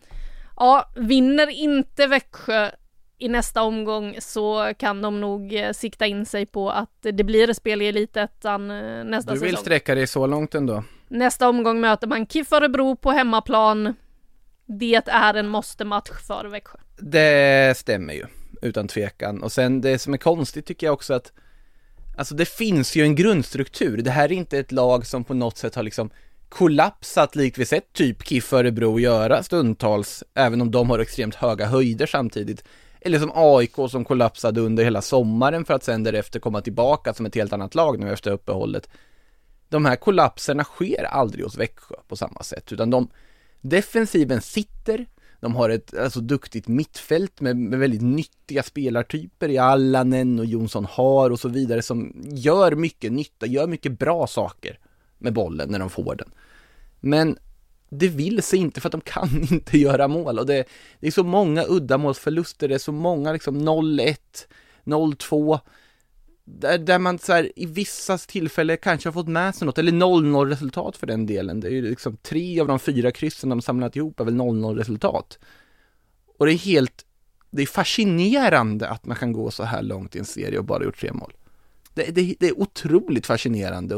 vinner inte Växjö i nästa omgång så kan de nog sikta in sig på att det blir spel i Elitettan nästa säsong. Du vill sträcka dig så långt ändå? Nästa omgång möter man KIF Örebro på hemmaplan. Det är en måste-match för Växjö. Det stämmer ju, utan tvekan. Och sen det som är konstigt tycker jag också att alltså det finns ju en grundstruktur. Det här är inte ett lag som på något sätt har liksom kollapsat likt vi sett typ KIF Örebro göra stundtals, även om de har extremt höga höjder samtidigt. Eller som AIK som kollapsade under hela sommaren för att sen därefter komma tillbaka som ett helt annat lag nu efter uppehållet. De här kollapserna sker aldrig hos Växjö på samma sätt, utan defensiven sitter. De har ett duktigt mittfält med väldigt nyttiga spelartyper i Allanen och Jonsson Har och så vidare som gör mycket nytta, gör mycket bra saker med bollen när de får den. Men det vill sig inte för att de kan inte göra mål och det är så många uddamålsförluster, det är så många liksom 0-1, 0-2 där man så här, i vissa tillfällen kanske har fått med sig något eller 0-0 resultat för den delen. Det är ju liksom 3 av de 4 kryssen de samlat ihop är väl 0-0 resultat. Och det är fascinerande att man kan gå så här långt i en serie och bara gjort 3 mål. Det är otroligt fascinerande och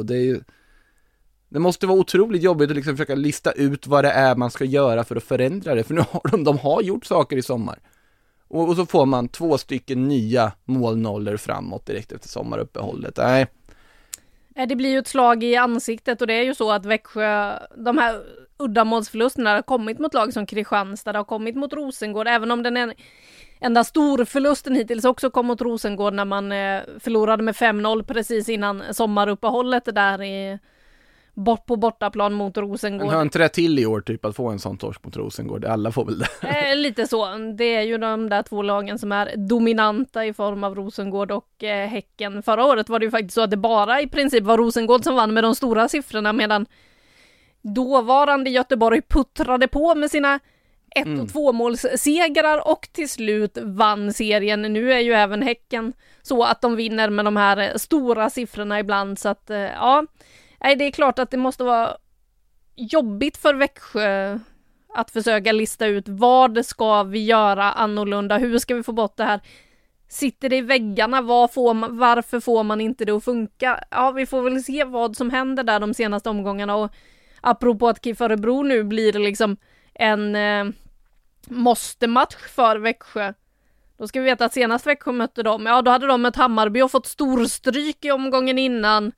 det måste vara otroligt jobbigt att liksom försöka lista ut vad det är man ska göra för att förändra det. För nu har de har gjort saker i sommar. Och så får man 2 stycken nya målnollor framåt direkt efter sommaruppehållet. Nej. Det blir ju ett slag i ansiktet och det är ju så att Växjö, de här uddamålsförlusterna har kommit mot lag som Kristianstad, det har kommit mot Rosengård, även om den enda storförlusten hittills också kom mot Rosengård när man förlorade med 5-0 precis innan sommaruppehållet där bort på bortaplan mot Rosengård. Man har inte det till i år typ att få en sån torsk mot Rosengård. Alla får väl det. Lite så. Det är ju de där 2 lagen som är dominanta i form av Rosengård och Häcken. Förra året var det ju faktiskt så att det bara i princip var Rosengård som vann med de stora siffrorna medan dåvarande Göteborg puttrade på med sina 1- och 2-målssegrar och till slut vann serien. Nu är ju även Häcken så att de vinner med de här stora siffrorna ibland så att ja. Nej, det är klart att det måste vara jobbigt för Växjö att försöka lista ut vad ska vi göra annorlunda, hur ska vi få bort det här? Sitter det i väggarna? Varför får man inte det att funka? Ja, vi får väl se vad som händer där de senaste omgångarna och apropå att KIF Örebro nu blir det liksom en måste-match för Växjö. Då ska vi veta att senast Växjö mötte dem, ja då hade de mött Hammarby och fått storstryk i omgången innan.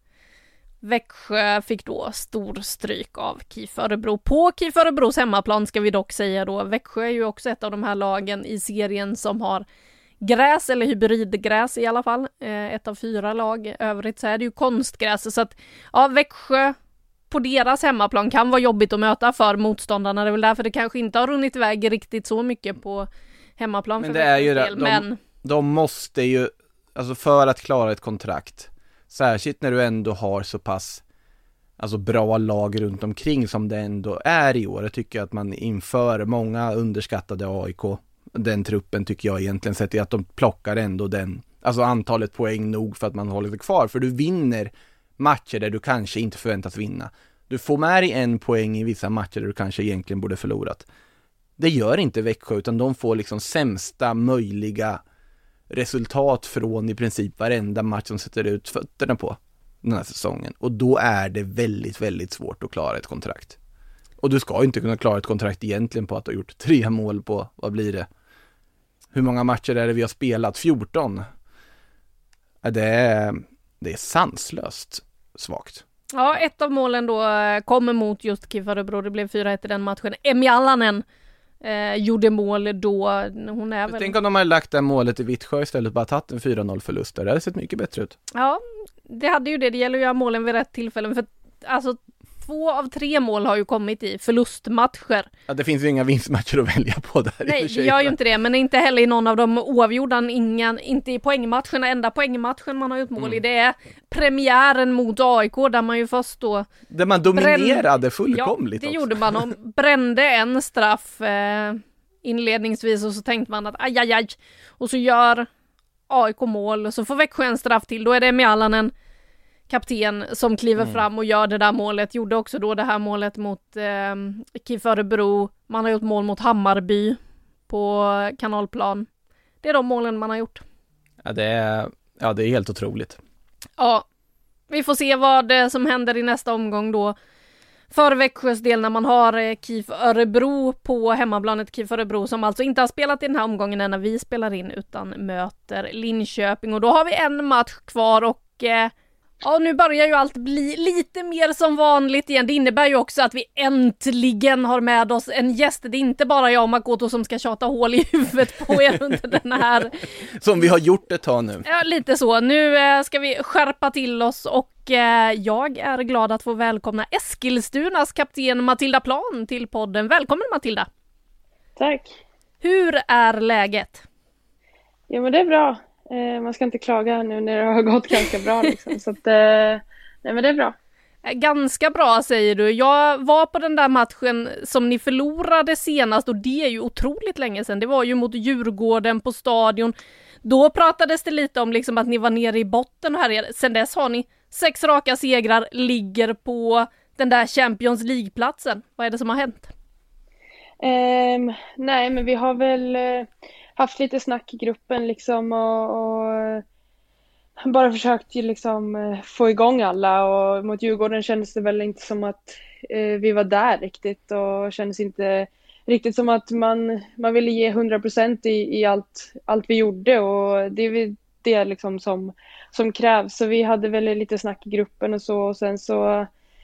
Växjö fick då stor stryk av KIF Örebro. På KIF Örebros hemmaplan ska vi dock säga då. Växjö är ju också ett av de här lagen i serien som har gräs eller hybridgräs i alla fall. Ett av 4 lag. Övrigt så är det ju konstgräs. Så att ja, Växjö på deras hemmaplan kan vara jobbigt att möta för motståndarna. Det är väl därför det kanske inte har runnit iväg riktigt så mycket på hemmaplan. Men det är ju det. De måste ju, alltså för att klara ett kontrakt, särskilt när du ändå har så pass bra lag runt omkring som det ändå är i år. Jag tycker att man inför många underskattade AIK. Den truppen tycker jag egentligen sett i att de plockar ändå antalet poäng nog för att man håller sig kvar. För du vinner matcher där du kanske inte förväntas vinna. Du får med dig 1 poäng i vissa matcher där du kanske egentligen borde förlorat. Det gör inte Växjö utan de får liksom sämsta möjliga resultat från i princip varenda match som sätter ut fötterna på den här säsongen. Och då är det väldigt, väldigt svårt att klara ett kontrakt. Och du ska inte kunna klara ett kontrakt egentligen på att du har gjort 3 mål på, vad blir det? Hur många matcher är det vi har spelat? 14? Det är sanslöst svagt. Ja, ett av målen då kommer mot just KIF Örebro. Det blev 4-1 i den matchen. Emmy Allanen gjorde mål då. Hon är väl... Tänk om de hade lagt det målet i Vittsjö istället bara tagit en 4-0 förlust där. Det hade sett mycket bättre ut. Ja, det hade ju det. Det gäller ju att göra målen vid rätt tillfällen. För alltså 2 av 3 mål har ju kommit i förlustmatcher. Ja, det finns ju inga vinstmatcher att välja på där. Nej, det gör ju inte det. Men inte heller i någon av de oavgjorda, inte i poängmatcherna. Enda poängmatchen man har gjort mål i, det är premiären mot AIK där man ju först då... Där man dominerade fullkomligt. Ja, det gjorde man och brände en straff inledningsvis och så tänkte man att aj. Och så gör AIK mål och så får Växjö en straff till. Då är det med Allanen, kapten, som kliver fram och gör det där målet. Gjorde också då det här målet mot KIF Örebro. Man har gjort mål mot Hammarby på Kanalplan. Det är de målen man har gjort. Ja, det är helt otroligt. Ja, vi får se vad som händer i nästa omgång då för Växjös del när man har KIF Örebro på hemmaplanet. KIF Örebro som alltså inte har spelat i den här omgången när vi spelar in utan möter Linköping. Och då har vi en match kvar och ja, nu börjar ju allt bli lite mer som vanligt igen. Det innebär ju också att vi äntligen har med oss en gäst. Det är inte bara jag och Makoto som ska tjata hål i huvudet på er under den här. Som vi har gjort ett tag nu. Ja, lite så. Nu ska vi skärpa till oss och jag är glad att få välkomna Eskilstunas kapten Matilda Plan till podden. Välkommen Matilda! Tack! Hur är läget? Jo men det är bra. Man ska inte klaga nu när det har gått ganska bra liksom. Så att, nej men det är bra. Ganska bra säger du. Jag var på den där matchen som ni förlorade senast och det är ju otroligt länge sedan. Det var ju mot Djurgården på stadion. Då pratades det lite om liksom att ni var nere i botten och här. Sen dess har ni 6 raka segrar, ligger på den där Champions League-platsen. Vad är det som har hänt? Nej men vi har väl haft lite snack i gruppen liksom och bara försökt liksom få igång alla och mot Djurgården kändes det väl inte som att vi var där riktigt och kändes inte riktigt som att man ville ge 100% i allt vi gjorde och det är det liksom som krävs. Så vi hade väl lite snack i gruppen och så och sen så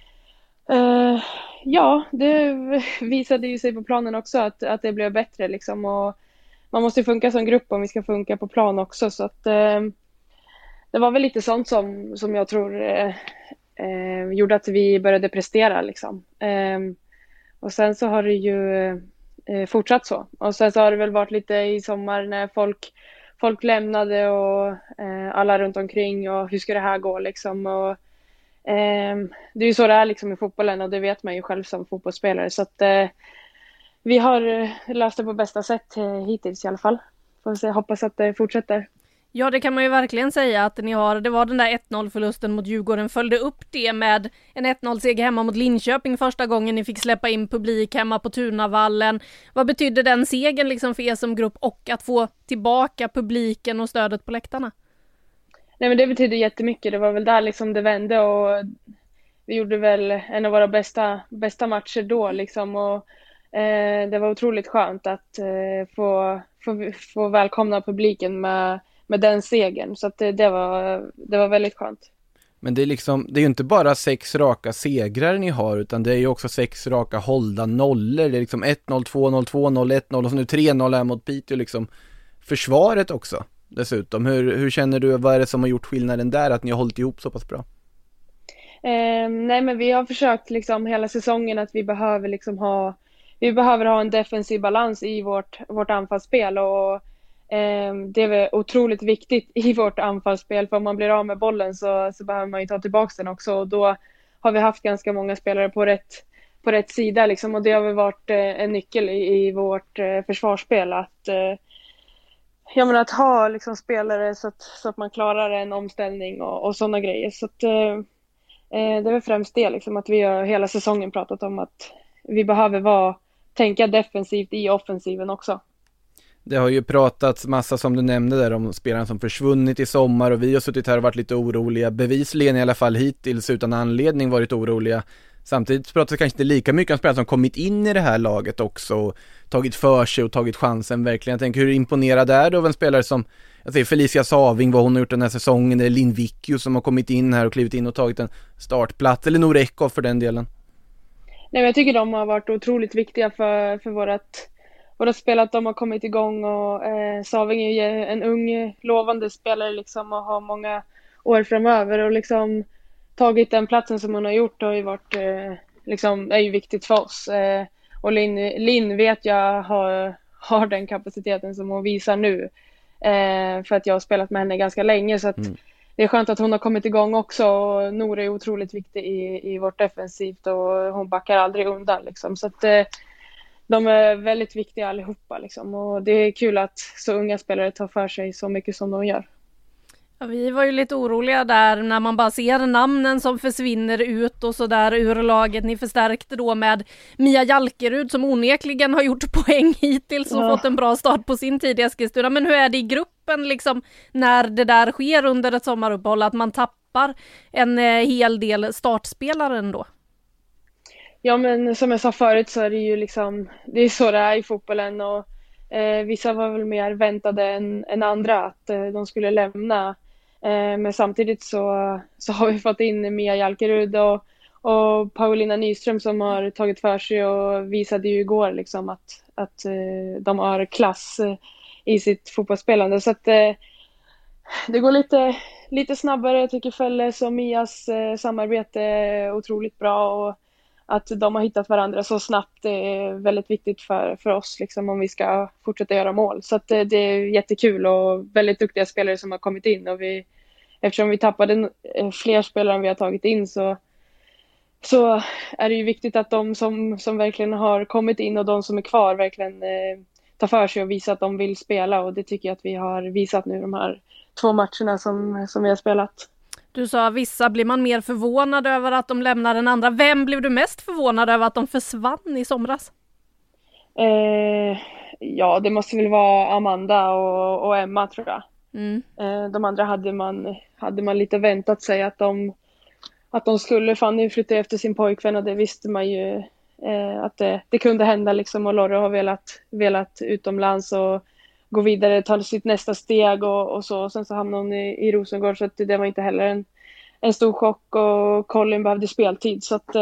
ja, det visade ju sig på planen också att det blev bättre liksom och man måste funka som grupp om vi ska funka på plan också så att det var väl lite sånt som jag tror gjorde att vi började prestera liksom. Och sen så har det ju fortsatt så. Och sen så har det väl varit lite i sommar när folk lämnade och alla runt omkring och hur ska det här gå liksom och det är ju så det är liksom i fotbollen och det vet man ju själv som fotbollsspelare så att vi har löst det på bästa sätt hittills i alla fall. Får se, hoppas att det fortsätter. Ja, det kan man ju verkligen säga att ni har. Det var den där 1-0-förlusten mot Djurgården. Följde upp det med en 1-0-seger hemma mot Linköping första gången ni fick släppa in publik hemma på Tunavallen. Vad betydde den segern liksom för er som grupp och att få tillbaka publiken och stödet på läktarna? Nej, men det betyder jättemycket. Det var väl där liksom det vände och vi gjorde väl en av våra bästa matcher då liksom och det var otroligt skönt att få välkomna publiken med den segern så att det var väldigt skönt. Men det är ju inte bara 6 raka segrar ni har utan det är ju också 6 raka hållda nollor. Det är liksom 1-0, 2-0, 2-0, 1-0 och så nu 3-0 här mot Piteå liksom. Försvaret också dessutom. Hur känner du, vad är det som har gjort skillnaden där att ni har hållit ihop så pass bra? Nej men vi har försökt liksom hela säsongen att vi behöver ha en defensiv balans i vårt anfallsspel och det är otroligt viktigt i vårt anfallsspel för om man blir av med bollen så behöver man ju ta tillbaka den också och då har vi haft ganska många spelare på rätt sida liksom och det har väl varit en nyckel i vårt försvarsspel att ha liksom spelare så att man klarar en omställning och sådana grejer så att det är väl främst det liksom att vi har hela säsongen pratat om att vi behöver tänka defensivt i offensiven också. Det har ju pratats massa som du nämnde där om spelarna som försvunnit i sommar och vi har suttit här och varit lite oroliga. Bevisligen i alla fall hittills utan anledning varit oroliga. Samtidigt pratas det kanske inte lika mycket om spelare som kommit in i det här laget också och tagit för sig och tagit chansen verkligen. Jag tänker hur imponerad är det av en spelare som jag säger Felicia Saving, vad hon har gjort den här säsongen, eller Linn Vickio som har kommit in här och klivit in och tagit en startplats eller Nora Ekhoff för den delen. Nej, men jag tycker de har varit otroligt viktiga för vårat spel att de har kommit igång och Saving är ju en ung lovande spelare liksom och har många år framöver och liksom tagit den platsen som hon har gjort har ju varit liksom är ju viktigt för oss och Linn vet jag har den kapaciteten som hon visar nu för att jag har spelat med henne ganska länge så att det är skönt att hon har kommit igång också och Nora är otroligt viktig i vårt defensivt och hon backar aldrig undan liksom så att de är väldigt viktiga allihopa liksom och det är kul att så unga spelare tar för sig så mycket som de gör. Ja, vi var ju lite oroliga där när man bara ser namnen som försvinner ut och så där ur laget. Ni förstärkte då med Mia Jalkerud som onekligen har gjort poäng hittills och fått en bra start på sin tid i Eskilstuna. Men hur är det i gruppen liksom när det där sker under ett sommaruppehåll att man tappar en hel del startspelare ändå? Ja, men som jag sa förut så är det ju liksom, det är så det är i fotbollen och vissa var väl mer väntade än andra att de skulle lämna. Men samtidigt så har vi fått in Mia Jalkerud och Paulina Nyström som har tagit för sig och visade ju igår liksom att de har klass i sitt fotbollsspelande. Så att det går lite snabbare. Jag tycker Felles och Mias samarbete är otroligt bra och att de har hittat varandra så snabbt är väldigt viktigt för oss liksom, om vi ska fortsätta göra mål. Så att det är jättekul och väldigt duktiga spelare som har kommit in och eftersom vi tappade fler spelare än vi har tagit in så är det ju viktigt att de som verkligen har kommit in och de som är kvar verkligen tar för sig och visar att de vill spela och det tycker jag att vi har visat nu de här 2 matcherna som vi har spelat. Du sa vissa blir man mer förvånad över att de lämnar än andra. Vem blev du mest förvånad över att de försvann i somras? Ja, det måste väl vara Amanda och Emma tror jag. De andra hade man lite väntat sig att de skulle. Fanny flytta efter sin pojkvän och det visste man ju att det kunde hända liksom och Lorre har velat utomlands och gå vidare, ta sitt nästa steg och så. Och sen så hamnade hon i Rosengård så att det var inte heller en stor chock och Colin behövde speltid så att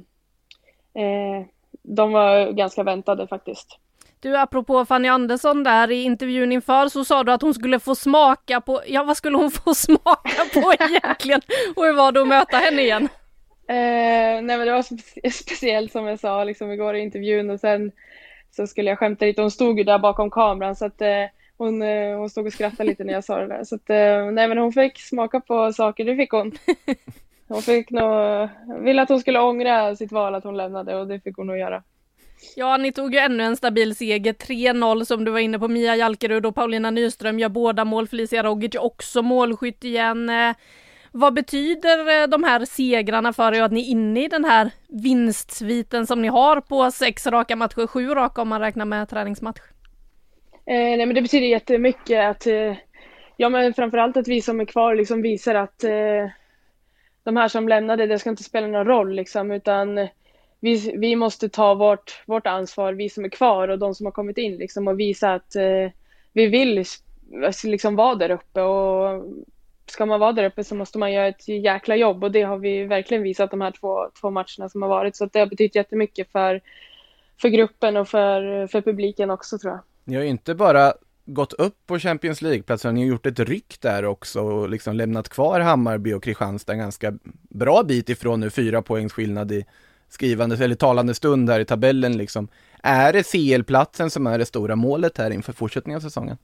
de var ganska väntade faktiskt. Du, apropå Fanny Andersson där i intervjun inför så sa du att hon skulle få smaka på, vad skulle hon få smaka på egentligen? Och hur var det att möta henne igen? Nej men det var speciellt som jag sa liksom igår i intervjun och sen så skulle jag skämta lite. Hon stod ju där bakom kameran så att hon stod och skrattade lite när jag sa det där. Så att nej men hon fick smaka på saker, det fick hon. Hon fick ville att hon skulle ångra sitt val att hon lämnade och det fick hon nog göra. Ja, ni tog ju ännu en stabil seger, 3-0 som du var inne på. Mia Jalkerud och Paulina Nyström gör båda mål, Felicia Rogic också målskytt igen. Vad betyder de här segrarna för er att ni är inne i den här vinstsviten som ni har på 6 raka matcher, 7 raka om man räknar med träningsmatch? Nej men det betyder jättemycket att ja men framförallt att vi som är kvar liksom visar att de här som lämnade, det ska inte spela någon roll liksom, utan vi måste ta vårt ansvar, vi som är kvar och de som har kommit in liksom, och visa att vi vill liksom vara där uppe och ska man vara där uppe så måste man göra ett jäkla jobb och det har vi verkligen visat de här två matcherna som har varit så att det har betytt jättemycket för gruppen och för publiken också tror jag. Ni har ju inte bara gått upp på Champions League-platsen, ni har gjort ett ryck där också och liksom lämnat kvar Hammarby och Kristianstad en ganska bra bit ifrån nu, 4 poängs skillnad i skrivande eller talande stund här i tabellen liksom. Är det CL-platsen som är det stora målet här inför fortsättningen av säsongen?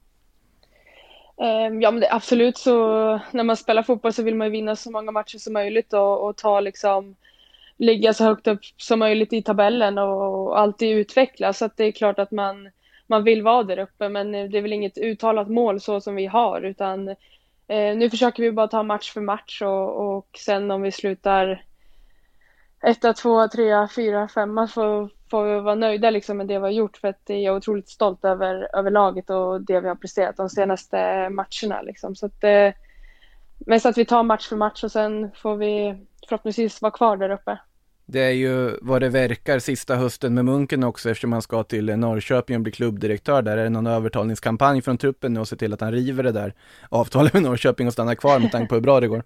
Ja men absolut så när man spelar fotboll så vill man ju vinna så många matcher som möjligt och ta liksom ligga så högt upp som möjligt i tabellen och alltid utvecklas så att det är klart att man vill vara där uppe men det är väl inget uttalat mål så som vi har utan nu försöker vi bara ta match för match och sen om vi slutar 1, 2, 3, 4, 5 får vi vara nöjda liksom med det vi har gjort för att jag är otroligt stolt över laget och det vi har presterat de senaste matcherna liksom. Så att mest att vi tar match för match och sen får vi förhoppningsvis vara kvar där uppe. Det är ju vad det verkar sista hösten med Munken också eftersom man ska till Norrköping och bli klubbdirektör där. Är det någon övertalningskampanj från truppen nu och se till att han river det där avtalet med Norrköping och stannar kvar med tanke på hur bra det går?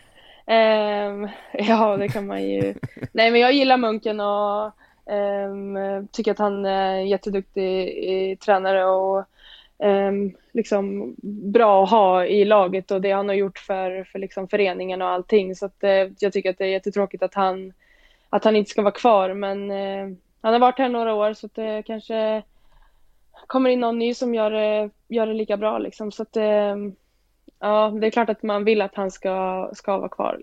Ja, det kan man ju. Nej, men jag gillar Munken och tycker att han är jätteduktig tränare och liksom bra att ha i laget och det han har gjort för liksom föreningen och allting. Så att jag tycker att det är jättetråkigt att han inte ska vara kvar. Men han har varit här några år så att det kanske kommer in någon ny som gör det lika bra liksom. Så att ja, det är klart att man vill att han ska vara kvar.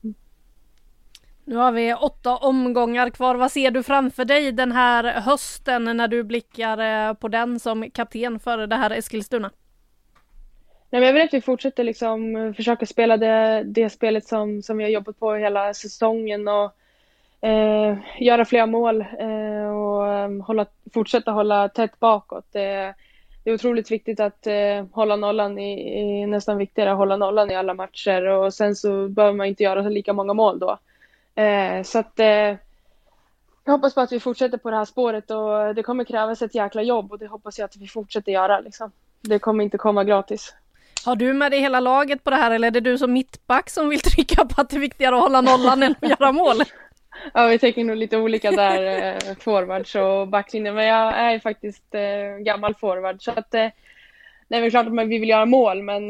Nu har vi 8 omgångar kvar. Vad ser du framför dig den här hösten när du blickar på den som kapten för det här Eskilstuna? Nej, men jag vill att vi fortsätter liksom försöka spela det spelet som vi har jobbat på hela säsongen och göra fler mål och fortsätta hålla tätt bakåt. Det är otroligt viktigt att hålla nollan i nästan viktigare att hålla nollan i alla matcher och sen så behöver man inte göra så lika många mål då. Så att Jag hoppas på att vi fortsätter på det här spåret, och det kommer krävas ett jäkla jobb, och det hoppas jag att vi fortsätter göra liksom. Det kommer inte komma gratis. Har du med dig hela laget på det här, eller är det du som mittback som vill trycka på att det är viktigare att hålla nollan än att göra mål? Ja, vi tänker nog lite olika där, forwards och backlinjen, men jag är faktiskt gammal forward, så att det är väl klart att vi vill göra mål, men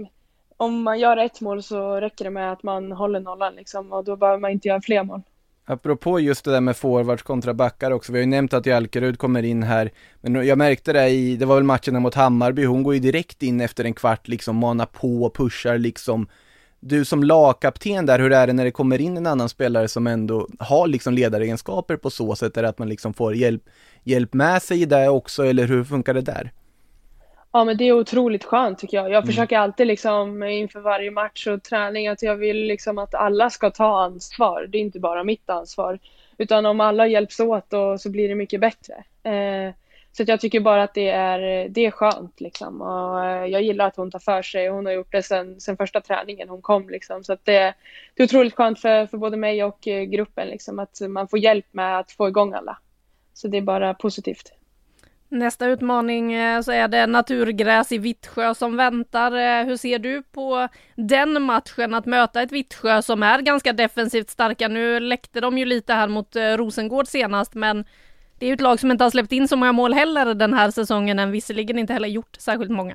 om man gör ett mål så räcker det med att man håller nollan liksom, och då behöver man inte göra fler mål. Apropå just det där med forwards kontra backar också, vi har ju nämnt att Jalkerud kommer in här, men jag märkte det var väl matchen mot Hammarby, hon går ju direkt in efter en kvart liksom, manar på och pushar liksom. Du som lagkapten där, hur är det när det kommer in en annan spelare som ändå har liksom ledaregenskaper på så sätt, är det att man liksom får hjälp med sig i det också, eller hur funkar det där? Ja, men det är otroligt skönt tycker jag. Jag försöker alltid liksom inför varje match och träning att jag vill liksom att alla ska ta ansvar. Det är inte bara mitt ansvar. Utan om alla hjälps åt så blir det mycket bättre. Så att jag tycker bara att det är skönt liksom. Och jag gillar att hon tar för sig. Hon har gjort det sen första träningen hon kom liksom. Så att det är otroligt skönt för både mig och gruppen liksom. Att man får hjälp med att få igång alla. Så det är bara positivt. Nästa utmaning så är det naturgräs i Vittsjö som väntar. Hur ser du på den matchen, att möta ett Vittsjö som är ganska defensivt starka? Nu läckte de ju lite här mot Rosengård senast, men det är ju ett lag som inte har släppt in så många mål heller den här säsongen, än visserligen inte heller gjort särskilt många.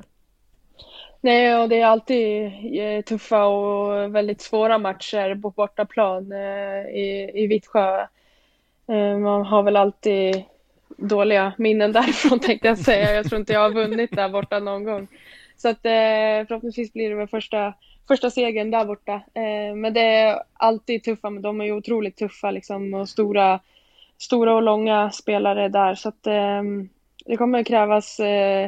Nej, och det är alltid tuffa och väldigt svåra matcher på bortaplan i Vittsjö. Man har väl alltid dåliga minnen därifrån tänkte jag säga. Jag tror inte jag har vunnit där borta någon gång. Så att förhoppningsvis blir det väl första segern där borta. Men det är alltid tuffa, men de är ju otroligt tuffa liksom, och stora och långa spelare där. Så att det kommer krävas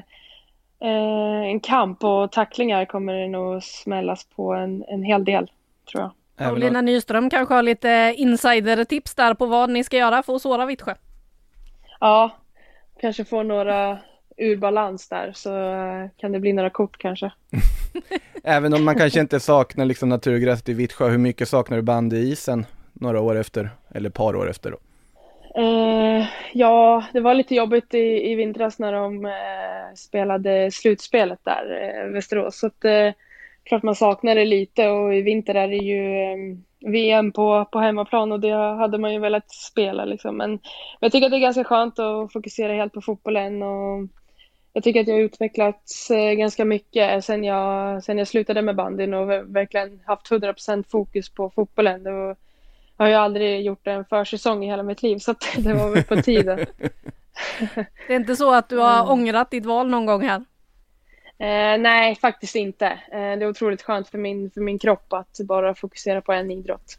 en kamp, och tacklingar kommer det nog smällas på en hel del, tror jag. Och Lina Nyström kanske har lite insider-tips där på vad ni ska göra för att såra Vittsjö. Ja, kanske få några ur balans där, så kan det bli några kort kanske. Även om man kanske inte saknar liksom naturgräset i Vittsjö, hur mycket saknar du bandyisen några år efter, eller ett par år efter då? Ja, det var lite jobbigt i vintras när de spelade slutspelet där, Västerås. Så att klart man saknar det lite, och i vinter är det ju VM på hemmaplan, och det hade man ju velat spela liksom. Men jag tycker att det är ganska skönt att fokusera helt på fotbollen, och jag tycker att jag har utvecklats ganska mycket sen jag slutade med bandyn och verkligen haft 100% fokus på fotbollen. Då har jag aldrig gjort en försäsong i hela mitt liv, så att det var väl på tiden. Det är inte så att du har ångrat ditt val någon gång här? Nej, faktiskt inte. Det är otroligt skönt för min kropp att bara fokusera på en idrott.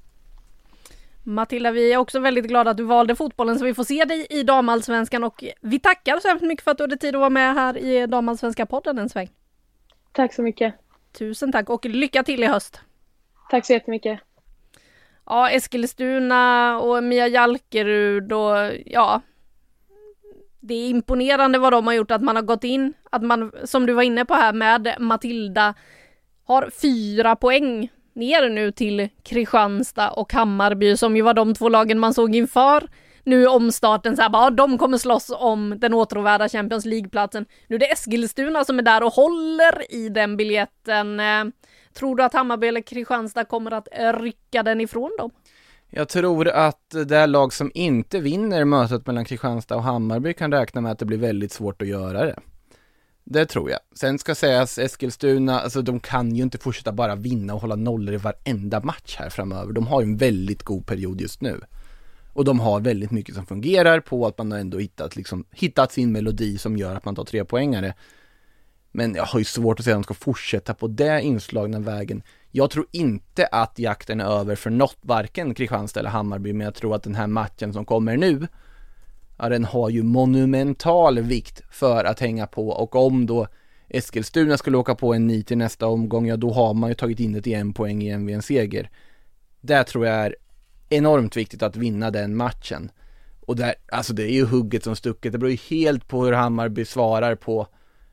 Matilda, vi är också väldigt glada att du valde fotbollen, så vi får se dig i Damallsvenskan, och vi tackar så hemskt mycket för att du hade tid att vara med här i Damallsvenska podden en sväng. Tack så mycket. Tusen tack, och lycka till i höst. Tack så jättemycket. Ja, Eskilstuna och Mia Jalkerud, och ja, det är imponerande vad de har gjort, att man har gått in, att man, som du var inne på här med Matilda, har 4 poäng ner nu till Kristianstad och Hammarby, som ju var de 2 lagen man såg inför nu omstarten, så här, bara, de kommer slåss om den åtråvärda Champions League-platsen. Nu är det Eskilstuna som är där och håller i den biljetten. Tror du att Hammarby eller Kristianstad kommer att rycka den ifrån dem? Jag tror att det lag som inte vinner mötet mellan Kristianstad och Hammarby kan räkna med att det blir väldigt svårt att göra det. Det tror jag. Sen ska sägas, Eskilstuna, alltså de kan ju inte fortsätta bara vinna och hålla nollor i varenda match här framöver. De har ju en väldigt god period just nu. Och de har väldigt mycket som fungerar på att man har ändå hittat sin melodi som gör att man tar 3-poängare. Men jag har ju svårt att säga att de ska fortsätta på det inslagna vägen. Jag tror inte att jakten är över för något, varken Kristianstad eller Hammarby, men jag tror att den här matchen som kommer nu, ja, den har ju monumental vikt för att hänga på, och om då Eskilstuna skulle åka på en nit i nästa omgång, ja då har man ju tagit in ett 1 poäng igen vid en seger. Det tror jag är enormt viktigt, att vinna den matchen. Och där, alltså det är ju hugget som stucket, det beror ju helt på hur Hammarby svarar på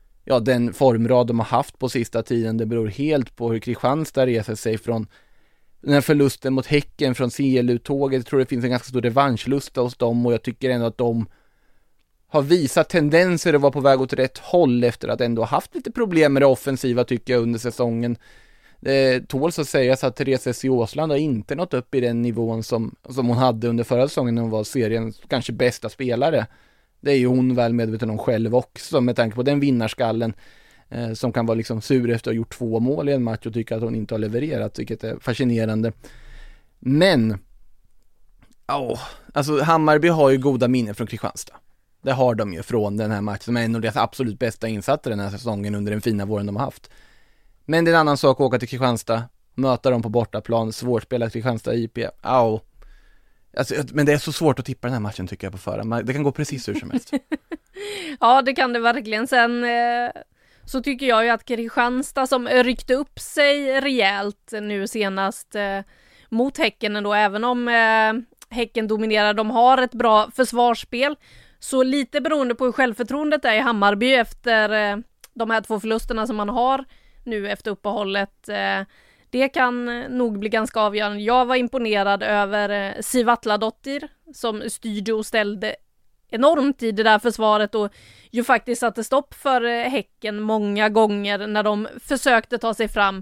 den formrad de har haft på sista tiden. Det beror helt på hur Kristianstad reser sig från den här förlusten mot Häcken från CL-uttåget, jag tror det finns en ganska stor revanschlusta hos dem, och jag tycker ändå att de har visat tendenser att vara på väg åt rätt håll efter att ändå haft lite problem med det offensiva, tycker jag, under säsongen. Det tåls att sägas att Therese S. Åsland har inte nått upp i den nivån som hon hade under förra säsongen när hon var seriens kanske bästa spelare. Det är ju hon väl medveten om själv också, med tanke på den vinnarskallen som kan vara liksom sur efter att ha gjort 2 mål i en match och tycka att hon inte har levererat, vilket är fascinerande. Men alltså Hammarby har ju goda minnen från Kristianstad. Det har de ju från den här matchen, som är en av deras absolut bästa insatser den här säsongen under den fina våren de har haft. Men det är en annan sak att åka till Kristianstad, möta dem på bortaplan, svårspelat Kristianstad IP. Alltså, men det är så svårt att tippa den här matchen, tycker jag, på förhand. Det kan gå precis hur som helst. Ja, det kan det verkligen. Sen så tycker jag ju att Kristianstad, som ryckte upp sig rejält nu senast mot Häcken ändå, även om Häcken dominerar, de har ett bra försvarsspel. Så lite beroende på hur självförtroendet är i Hammarby efter de här 2 förlusterna som man har nu efter uppehållet. Det kan nog bli ganska avgörande. Jag var imponerad över Siv Atladottir som styrde och ställde enormt i det där försvaret och ju faktiskt satte stopp för Häcken många gånger när de försökte ta sig fram.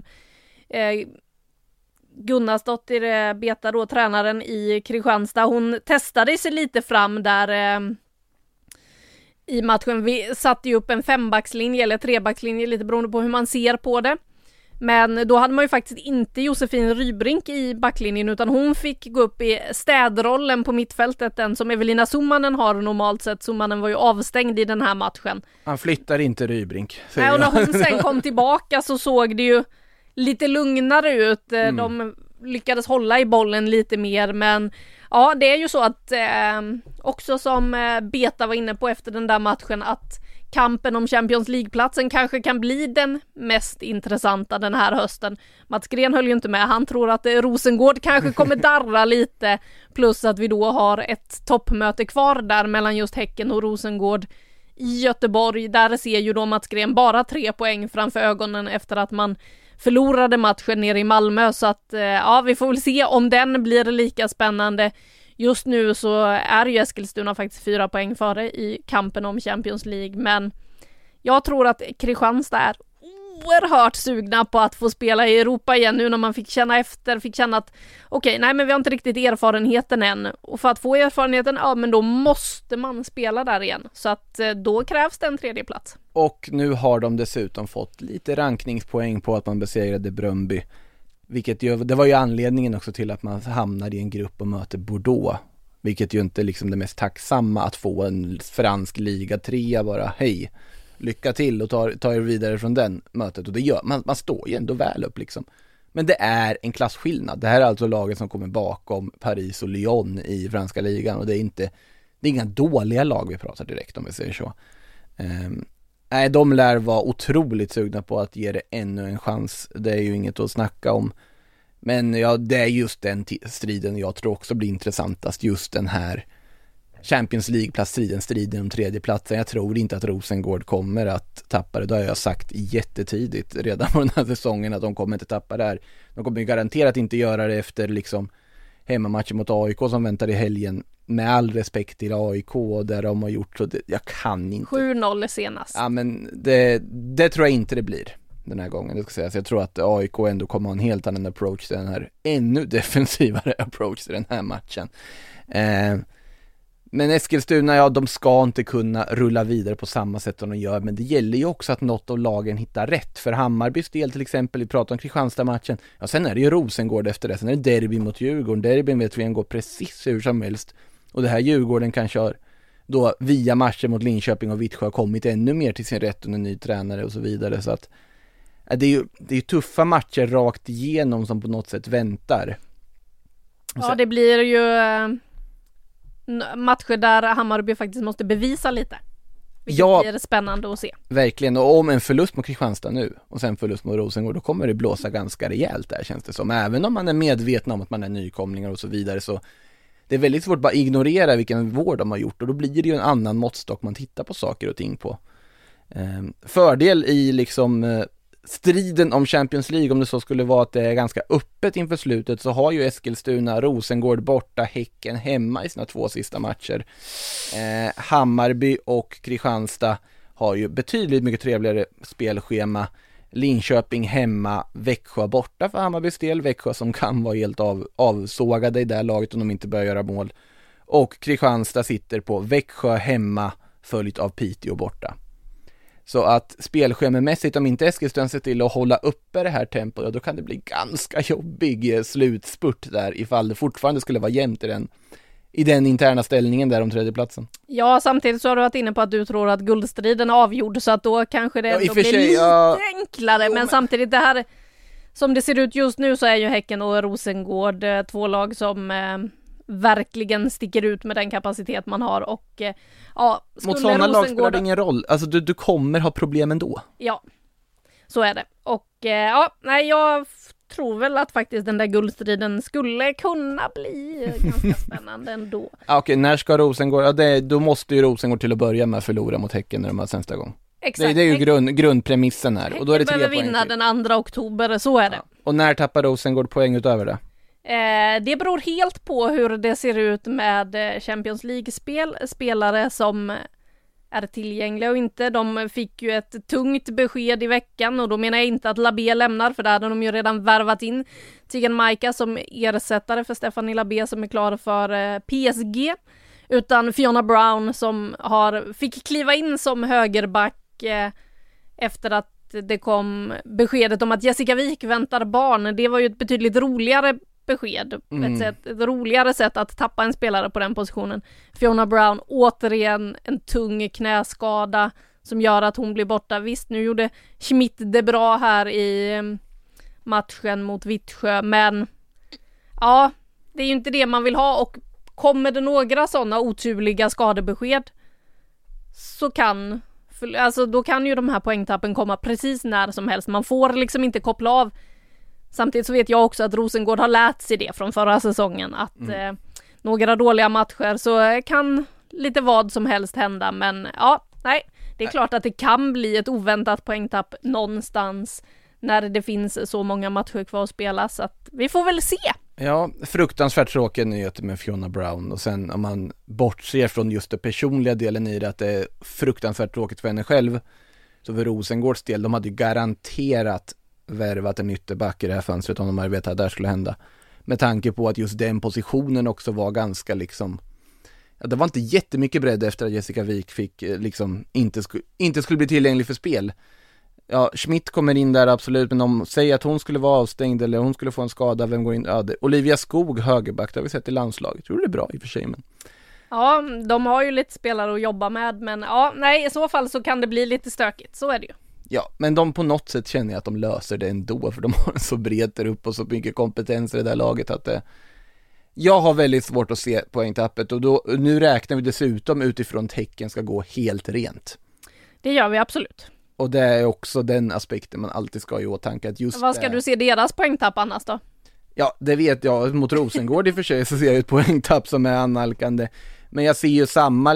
Gunnarsdottir, Beta då, tränaren i Kristianstad, hon testade sig lite fram där i matchen. Vi satte ju upp en 5-backslinje eller 3-backslinje, lite beroende på hur man ser på det. Men då hade man ju faktiskt inte Josefin Rybrink i backlinjen, utan hon fick gå upp i städrollen på mittfältet, den som Evelina Summanen har normalt sett. Summanen var ju avstängd i den här matchen. Han flyttar inte Rybrink. Nej, och när hon sen kom tillbaka så såg det ju lite lugnare ut. De lyckades hålla i bollen lite mer, men ja, det är ju så att också som Beta var inne på efter den där matchen, att kampen om Champions League-platsen kanske kan bli den mest intressanta den här hösten. Mats Gren höll ju inte med. Han tror att Rosengård kanske kommer darra lite, plus att vi då har ett toppmöte kvar där mellan just Häcken och Rosengård i Göteborg. Där ser ju då Mats Gren bara 3 poäng framför ögonen efter att man förlorade matchen nere i Malmö, så att ja, vi får väl se om den blir lika spännande. Just nu så är ju Eskilstuna faktiskt 4 poäng före i kampen om Champions League, men jag tror att Kristianstad är oerhört sugna på att få spela i Europa igen nu när man fick känna att okej, nej men vi har inte riktigt erfarenheten än, och för att få erfarenheten, ja men då måste man spela där igen, så att då krävs det en 3:e plats. Och nu har de dessutom fått lite rankningspoäng på att man besegrade Bröndby, vilket ju, det var ju anledningen också till att man hamnade i en grupp och möter Bordeaux, vilket ju inte är liksom det mest tacksamma, att få en fransk liga 3 bara, hej, lycka till och ta er vidare från den mötet, och det gör man står ju ändå väl upp liksom. Men det är en klassskillnad. Det här är alltså laget som kommer bakom Paris och Lyon i franska ligan, och det är inga dåliga lag vi pratar direkt om vi säger så. Nej, de lär vara otroligt sugna på att ge det ännu en chans. Det är ju inget att snacka om. Men ja, det är just den striden jag tror också blir intressantast. Just den här Champions League-plats-striden, striden om 3:e platsen. Jag tror inte att Rosengård kommer att tappa det. Det har jag sagt jättetidigt redan på den här säsongen, att de kommer inte tappa det här. De kommer garanterat inte göra det efter liksom hemmamatchen mot AIK som väntar i helgen. Med all respekt till AIK där de har gjort så, jag kan inte. 7-0 senast. Ja, men det tror jag inte det blir den här gången. Det ska sägas. Jag tror att AIK ändå kommer ha en helt annan approach till den här, ännu defensivare approach till den här matchen. Men Eskilstuna, ja, de ska inte kunna rulla vidare på samma sätt som de gör, men det gäller ju också att något av lagen hittar rätt. För Hammarbys del till exempel, vi pratar om Kristianstad-matchen, ja, sen är det ju Rosengård efter det, sen är det derby mot Djurgården. Derbyn vet vi går precis hur som helst, och det här Djurgården kanske har då via matchen mot Linköping och Vittsjö kommit ännu mer till sin rätt under ny tränare och så vidare, så att det är ju tuffa matcher rakt igenom som på något sätt väntar. Ja, det blir ju matcher där Hammarby faktiskt måste bevisa lite. Vilket blir spännande att se. Verkligen, och om en förlust mot Kristianstad nu och sen förlust mot Rosengård, då kommer det blåsa ganska rejält där, känns det som. Även om man är medveten om att man är nykomlingar och så vidare, så det är väldigt svårt att bara ignorera vilken vård de har gjort, och då blir det ju en annan måttstock man tittar på saker och ting på. Fördel i liksom striden om Champions League, om det så skulle vara att det är ganska öppet inför slutet, så har ju Eskilstuna Rosengård borta, Häcken hemma i sina 2 sista matcher. Hammarby och Kristianstad har ju betydligt mycket trevligare spelschema. Linköping hemma, Växjö borta för Hammarbys del. Växjö som kan vara helt avsågade i det här laget om de inte börjar göra mål. Och Kristianstad sitter på Växjö hemma följt av Piteå borta. Så att spelschememässigt, om inte Eskilstuna ser till att hålla uppe det här tempot, då kan det bli ganska jobbig slutspurt där ifall det fortfarande skulle vara jämnt i den interna ställningen där om tredjeplatsen. Ja, samtidigt så har du varit inne på att du tror att guldstriden är avgjord, så att då kanske det ändå blir lite enklare. Men samtidigt, det här, som det ser ut just nu, så är ju Häcken och Rosengård 2 lag som verkligen sticker ut med den kapacitet man har. Och mot sådana lag spelar det ingen roll. Alltså du kommer ha problem ändå. Ja, så är det. Och jag tror väl att faktiskt den där guldstriden skulle kunna bli ganska spännande ändå. Okej, när ska Rosengård? Då måste ju Rosengård till att börja med förlora mot Häcken när de har nästa gång. Exakt. Det är ju grundpremissen här. Häcken och då är det 3 behöver vinna den 2 oktober, så är det. Och när tappar Rosengård poäng utöver det? Det beror helt på hur det ser ut med Champions League-spelare som är tillgängliga och inte. De fick ju ett tungt besked i veckan, och då menar jag inte att Labé lämnar, för där hade de ju redan värvat in Tegan Maika som ersättare för Stéphanie Labé som är klar för PSG, utan Fiona Brown som fick kliva in som högerback efter att det kom beskedet om att Jessica Wik väntar barn. Det var ju ett betydligt roligare besked, ett roligare sätt att tappa en spelare på den positionen. Fiona Brown, återigen en tung knäskada som gör att hon blir borta. Visst, nu gjorde Schmidt det bra här i matchen mot Vittsjö, men ja, det är ju inte det man vill ha, och kommer det några sådana oturliga skadebesked så då kan ju de här poängtappen komma precis när som helst. Man får liksom inte koppla av. Samtidigt så vet jag också att Rosengård har lärt sig det från förra säsongen, att några dåliga matcher så kan lite vad som helst hända, men det är klart att det kan bli ett oväntat poängtapp någonstans när det finns så många matcher kvar att spela, så att vi får väl se. Ja, fruktansvärt tråkiga nyheter med Fiona Brown, och sen om man bortser från just det personliga delen i det, att det är fruktansvärt tråkigt för henne själv, så för Rosengårds del, de hade ju garanterat värvat en ytterback i det här fönstret om de hade vetat att det här skulle hända. Med tanke på att just den positionen också var ganska det var inte jättemycket bredd efter att Jessica Wik fick inte skulle bli tillgänglig för spel. Ja, Schmidt kommer in där absolut, men om säger att hon skulle vara avstängd eller hon skulle få en skada, vem går in? Ja, Olivia Skog, högerback, det har vi sett i landslaget. Tror du det är bra i och för sig, men ja, de har ju lite spelare att jobba med, men i så fall så kan det bli lite stökigt, så är det ju. Ja, men de på något sätt känner jag att de löser det ändå, för de har en så bred där upp och så mycket kompetens i det där laget att jag har väldigt svårt att se poängtappet, och nu räknar vi dessutom utifrån att Häcken ska gå helt rent. Det gör vi absolut. Och det är också den aspekten man alltid ska ha i åtanke. Att just vad ska du se deras poängtapp annars då? Ja, det vet jag. Mot Rosengård i och för sig så ser jag ett poängtapp som är annalkande. Men jag ser ju samma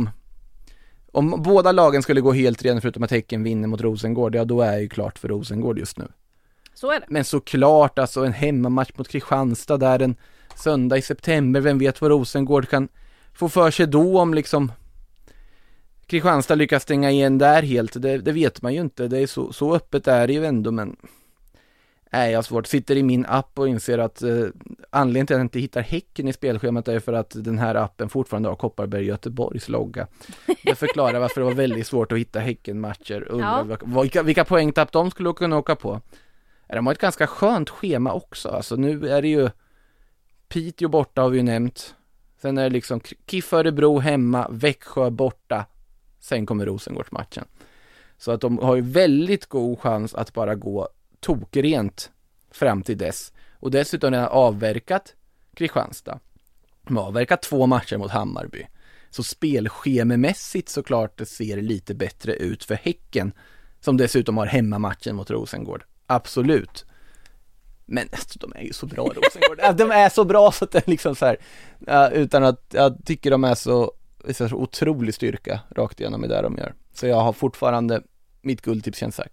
om båda lagen skulle gå helt rent förutom att Häcken vinner mot Rosengård, ja då är ju klart för Rosengård just nu. Så är det. Men såklart, alltså en hemmamatch mot Kristianstad där en söndag i september, vem vet vad Rosengård kan få för sig då om Kristianstad lyckas stänga igen där helt, det vet man ju inte. Det är så öppet är det ju ändå, men jag har svårt. Sitter i min app och inser att anledningen till att jag inte hittar Häcken i spelschemat är för att den här appen fortfarande har Kopparberg Göteborgs logga. Det förklarar varför det var väldigt svårt att hitta Häcken-matcher. Undrar vilka poängtapp de skulle kunna åka på. De har ett ganska skönt schema också. Alltså nu är det ju Piteå borta har vi ju nämnt. Sen är det KIF Örebro hemma, Växjö borta. Sen kommer Rosengårdsmatchen. Så att de har ju väldigt god chans att bara gå tokrent fram till dess. Och dessutom har de avverkat Kristianstad. De har avverkat 2 matcher mot Hammarby. Så spelschememässigt såklart det ser lite bättre ut för Häcken, som dessutom har hemmamatchen mot Rosengård. Absolut. Men de är ju så bra, Rosengård. De är så bra så att det är så här, utan att jag tycker de är så otrolig styrka rakt igenom i det de gör. Så jag har fortfarande, mitt guldtips känns säkert.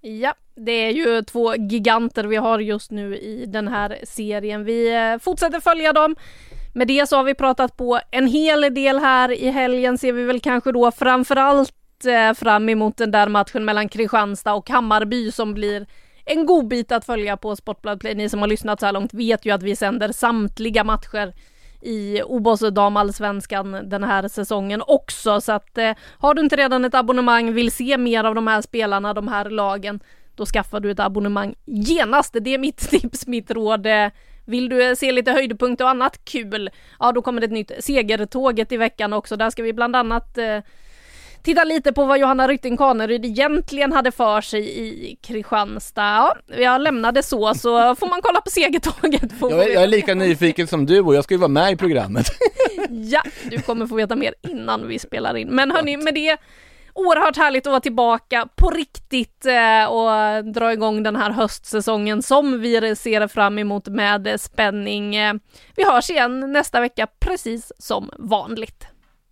Ja, det är ju 2 giganter vi har just nu i den här serien. Vi fortsätter följa dem. Med det så har vi pratat på en hel del här. I helgen ser vi väl kanske då framförallt fram emot den där matchen mellan Kristianstad och Hammarby som blir en god bit att följa på Sportbladet Play. Ni som har lyssnat så här långt vet ju att vi sänder samtliga matcher i OBOS damallsvenskan den här säsongen också. Så att har du inte redan ett abonnemang, vill se mer av de här spelarna, de här lagen, då skaffar du ett abonnemang genast. Det är mitt tips, mitt råd. Vill du se lite höjdpunkter och annat kul, ja då kommer det ett nytt segertåget i veckan också. Där ska vi bland annat titta lite på vad Johanna Rytting Kaneryd egentligen hade för sig i Kristianstad. Ja, jag lämnade så får man kolla på segertåget. Jag är lika nyfiken som du och jag ska ju vara med i programmet. Ja, du kommer få veta mer innan vi spelar in. Men hörni, med det oerhört härligt att vara tillbaka på riktigt och dra igång den här höstsäsongen som vi ser fram emot med spänning. Vi hörs igen nästa vecka precis som vanligt.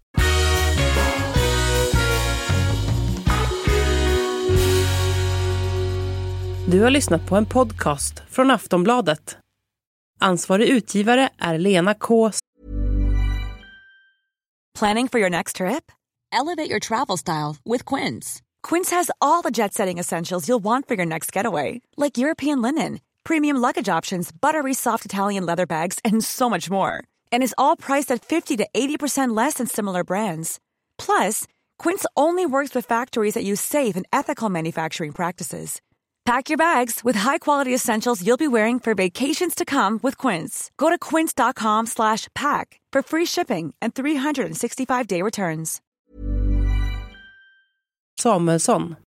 Du har lyssnat på en podcast från Aftonbladet. Ansvarig utgivare är Lena K. Planning for your next trip? Elevate your travel style with Quince. Quince has all the jet-setting essentials you'll want for your next getaway, like European linen, premium luggage options, buttery soft Italian leather bags, and so much more. And is all priced at 50 to 80% less than similar brands. Plus, Quince only works with factories that use safe and ethical manufacturing practices. Pack your bags with high-quality essentials you'll be wearing for vacations to come with Quince. Go to quince.com/pack for free shipping and 365-day returns. Samuelsson.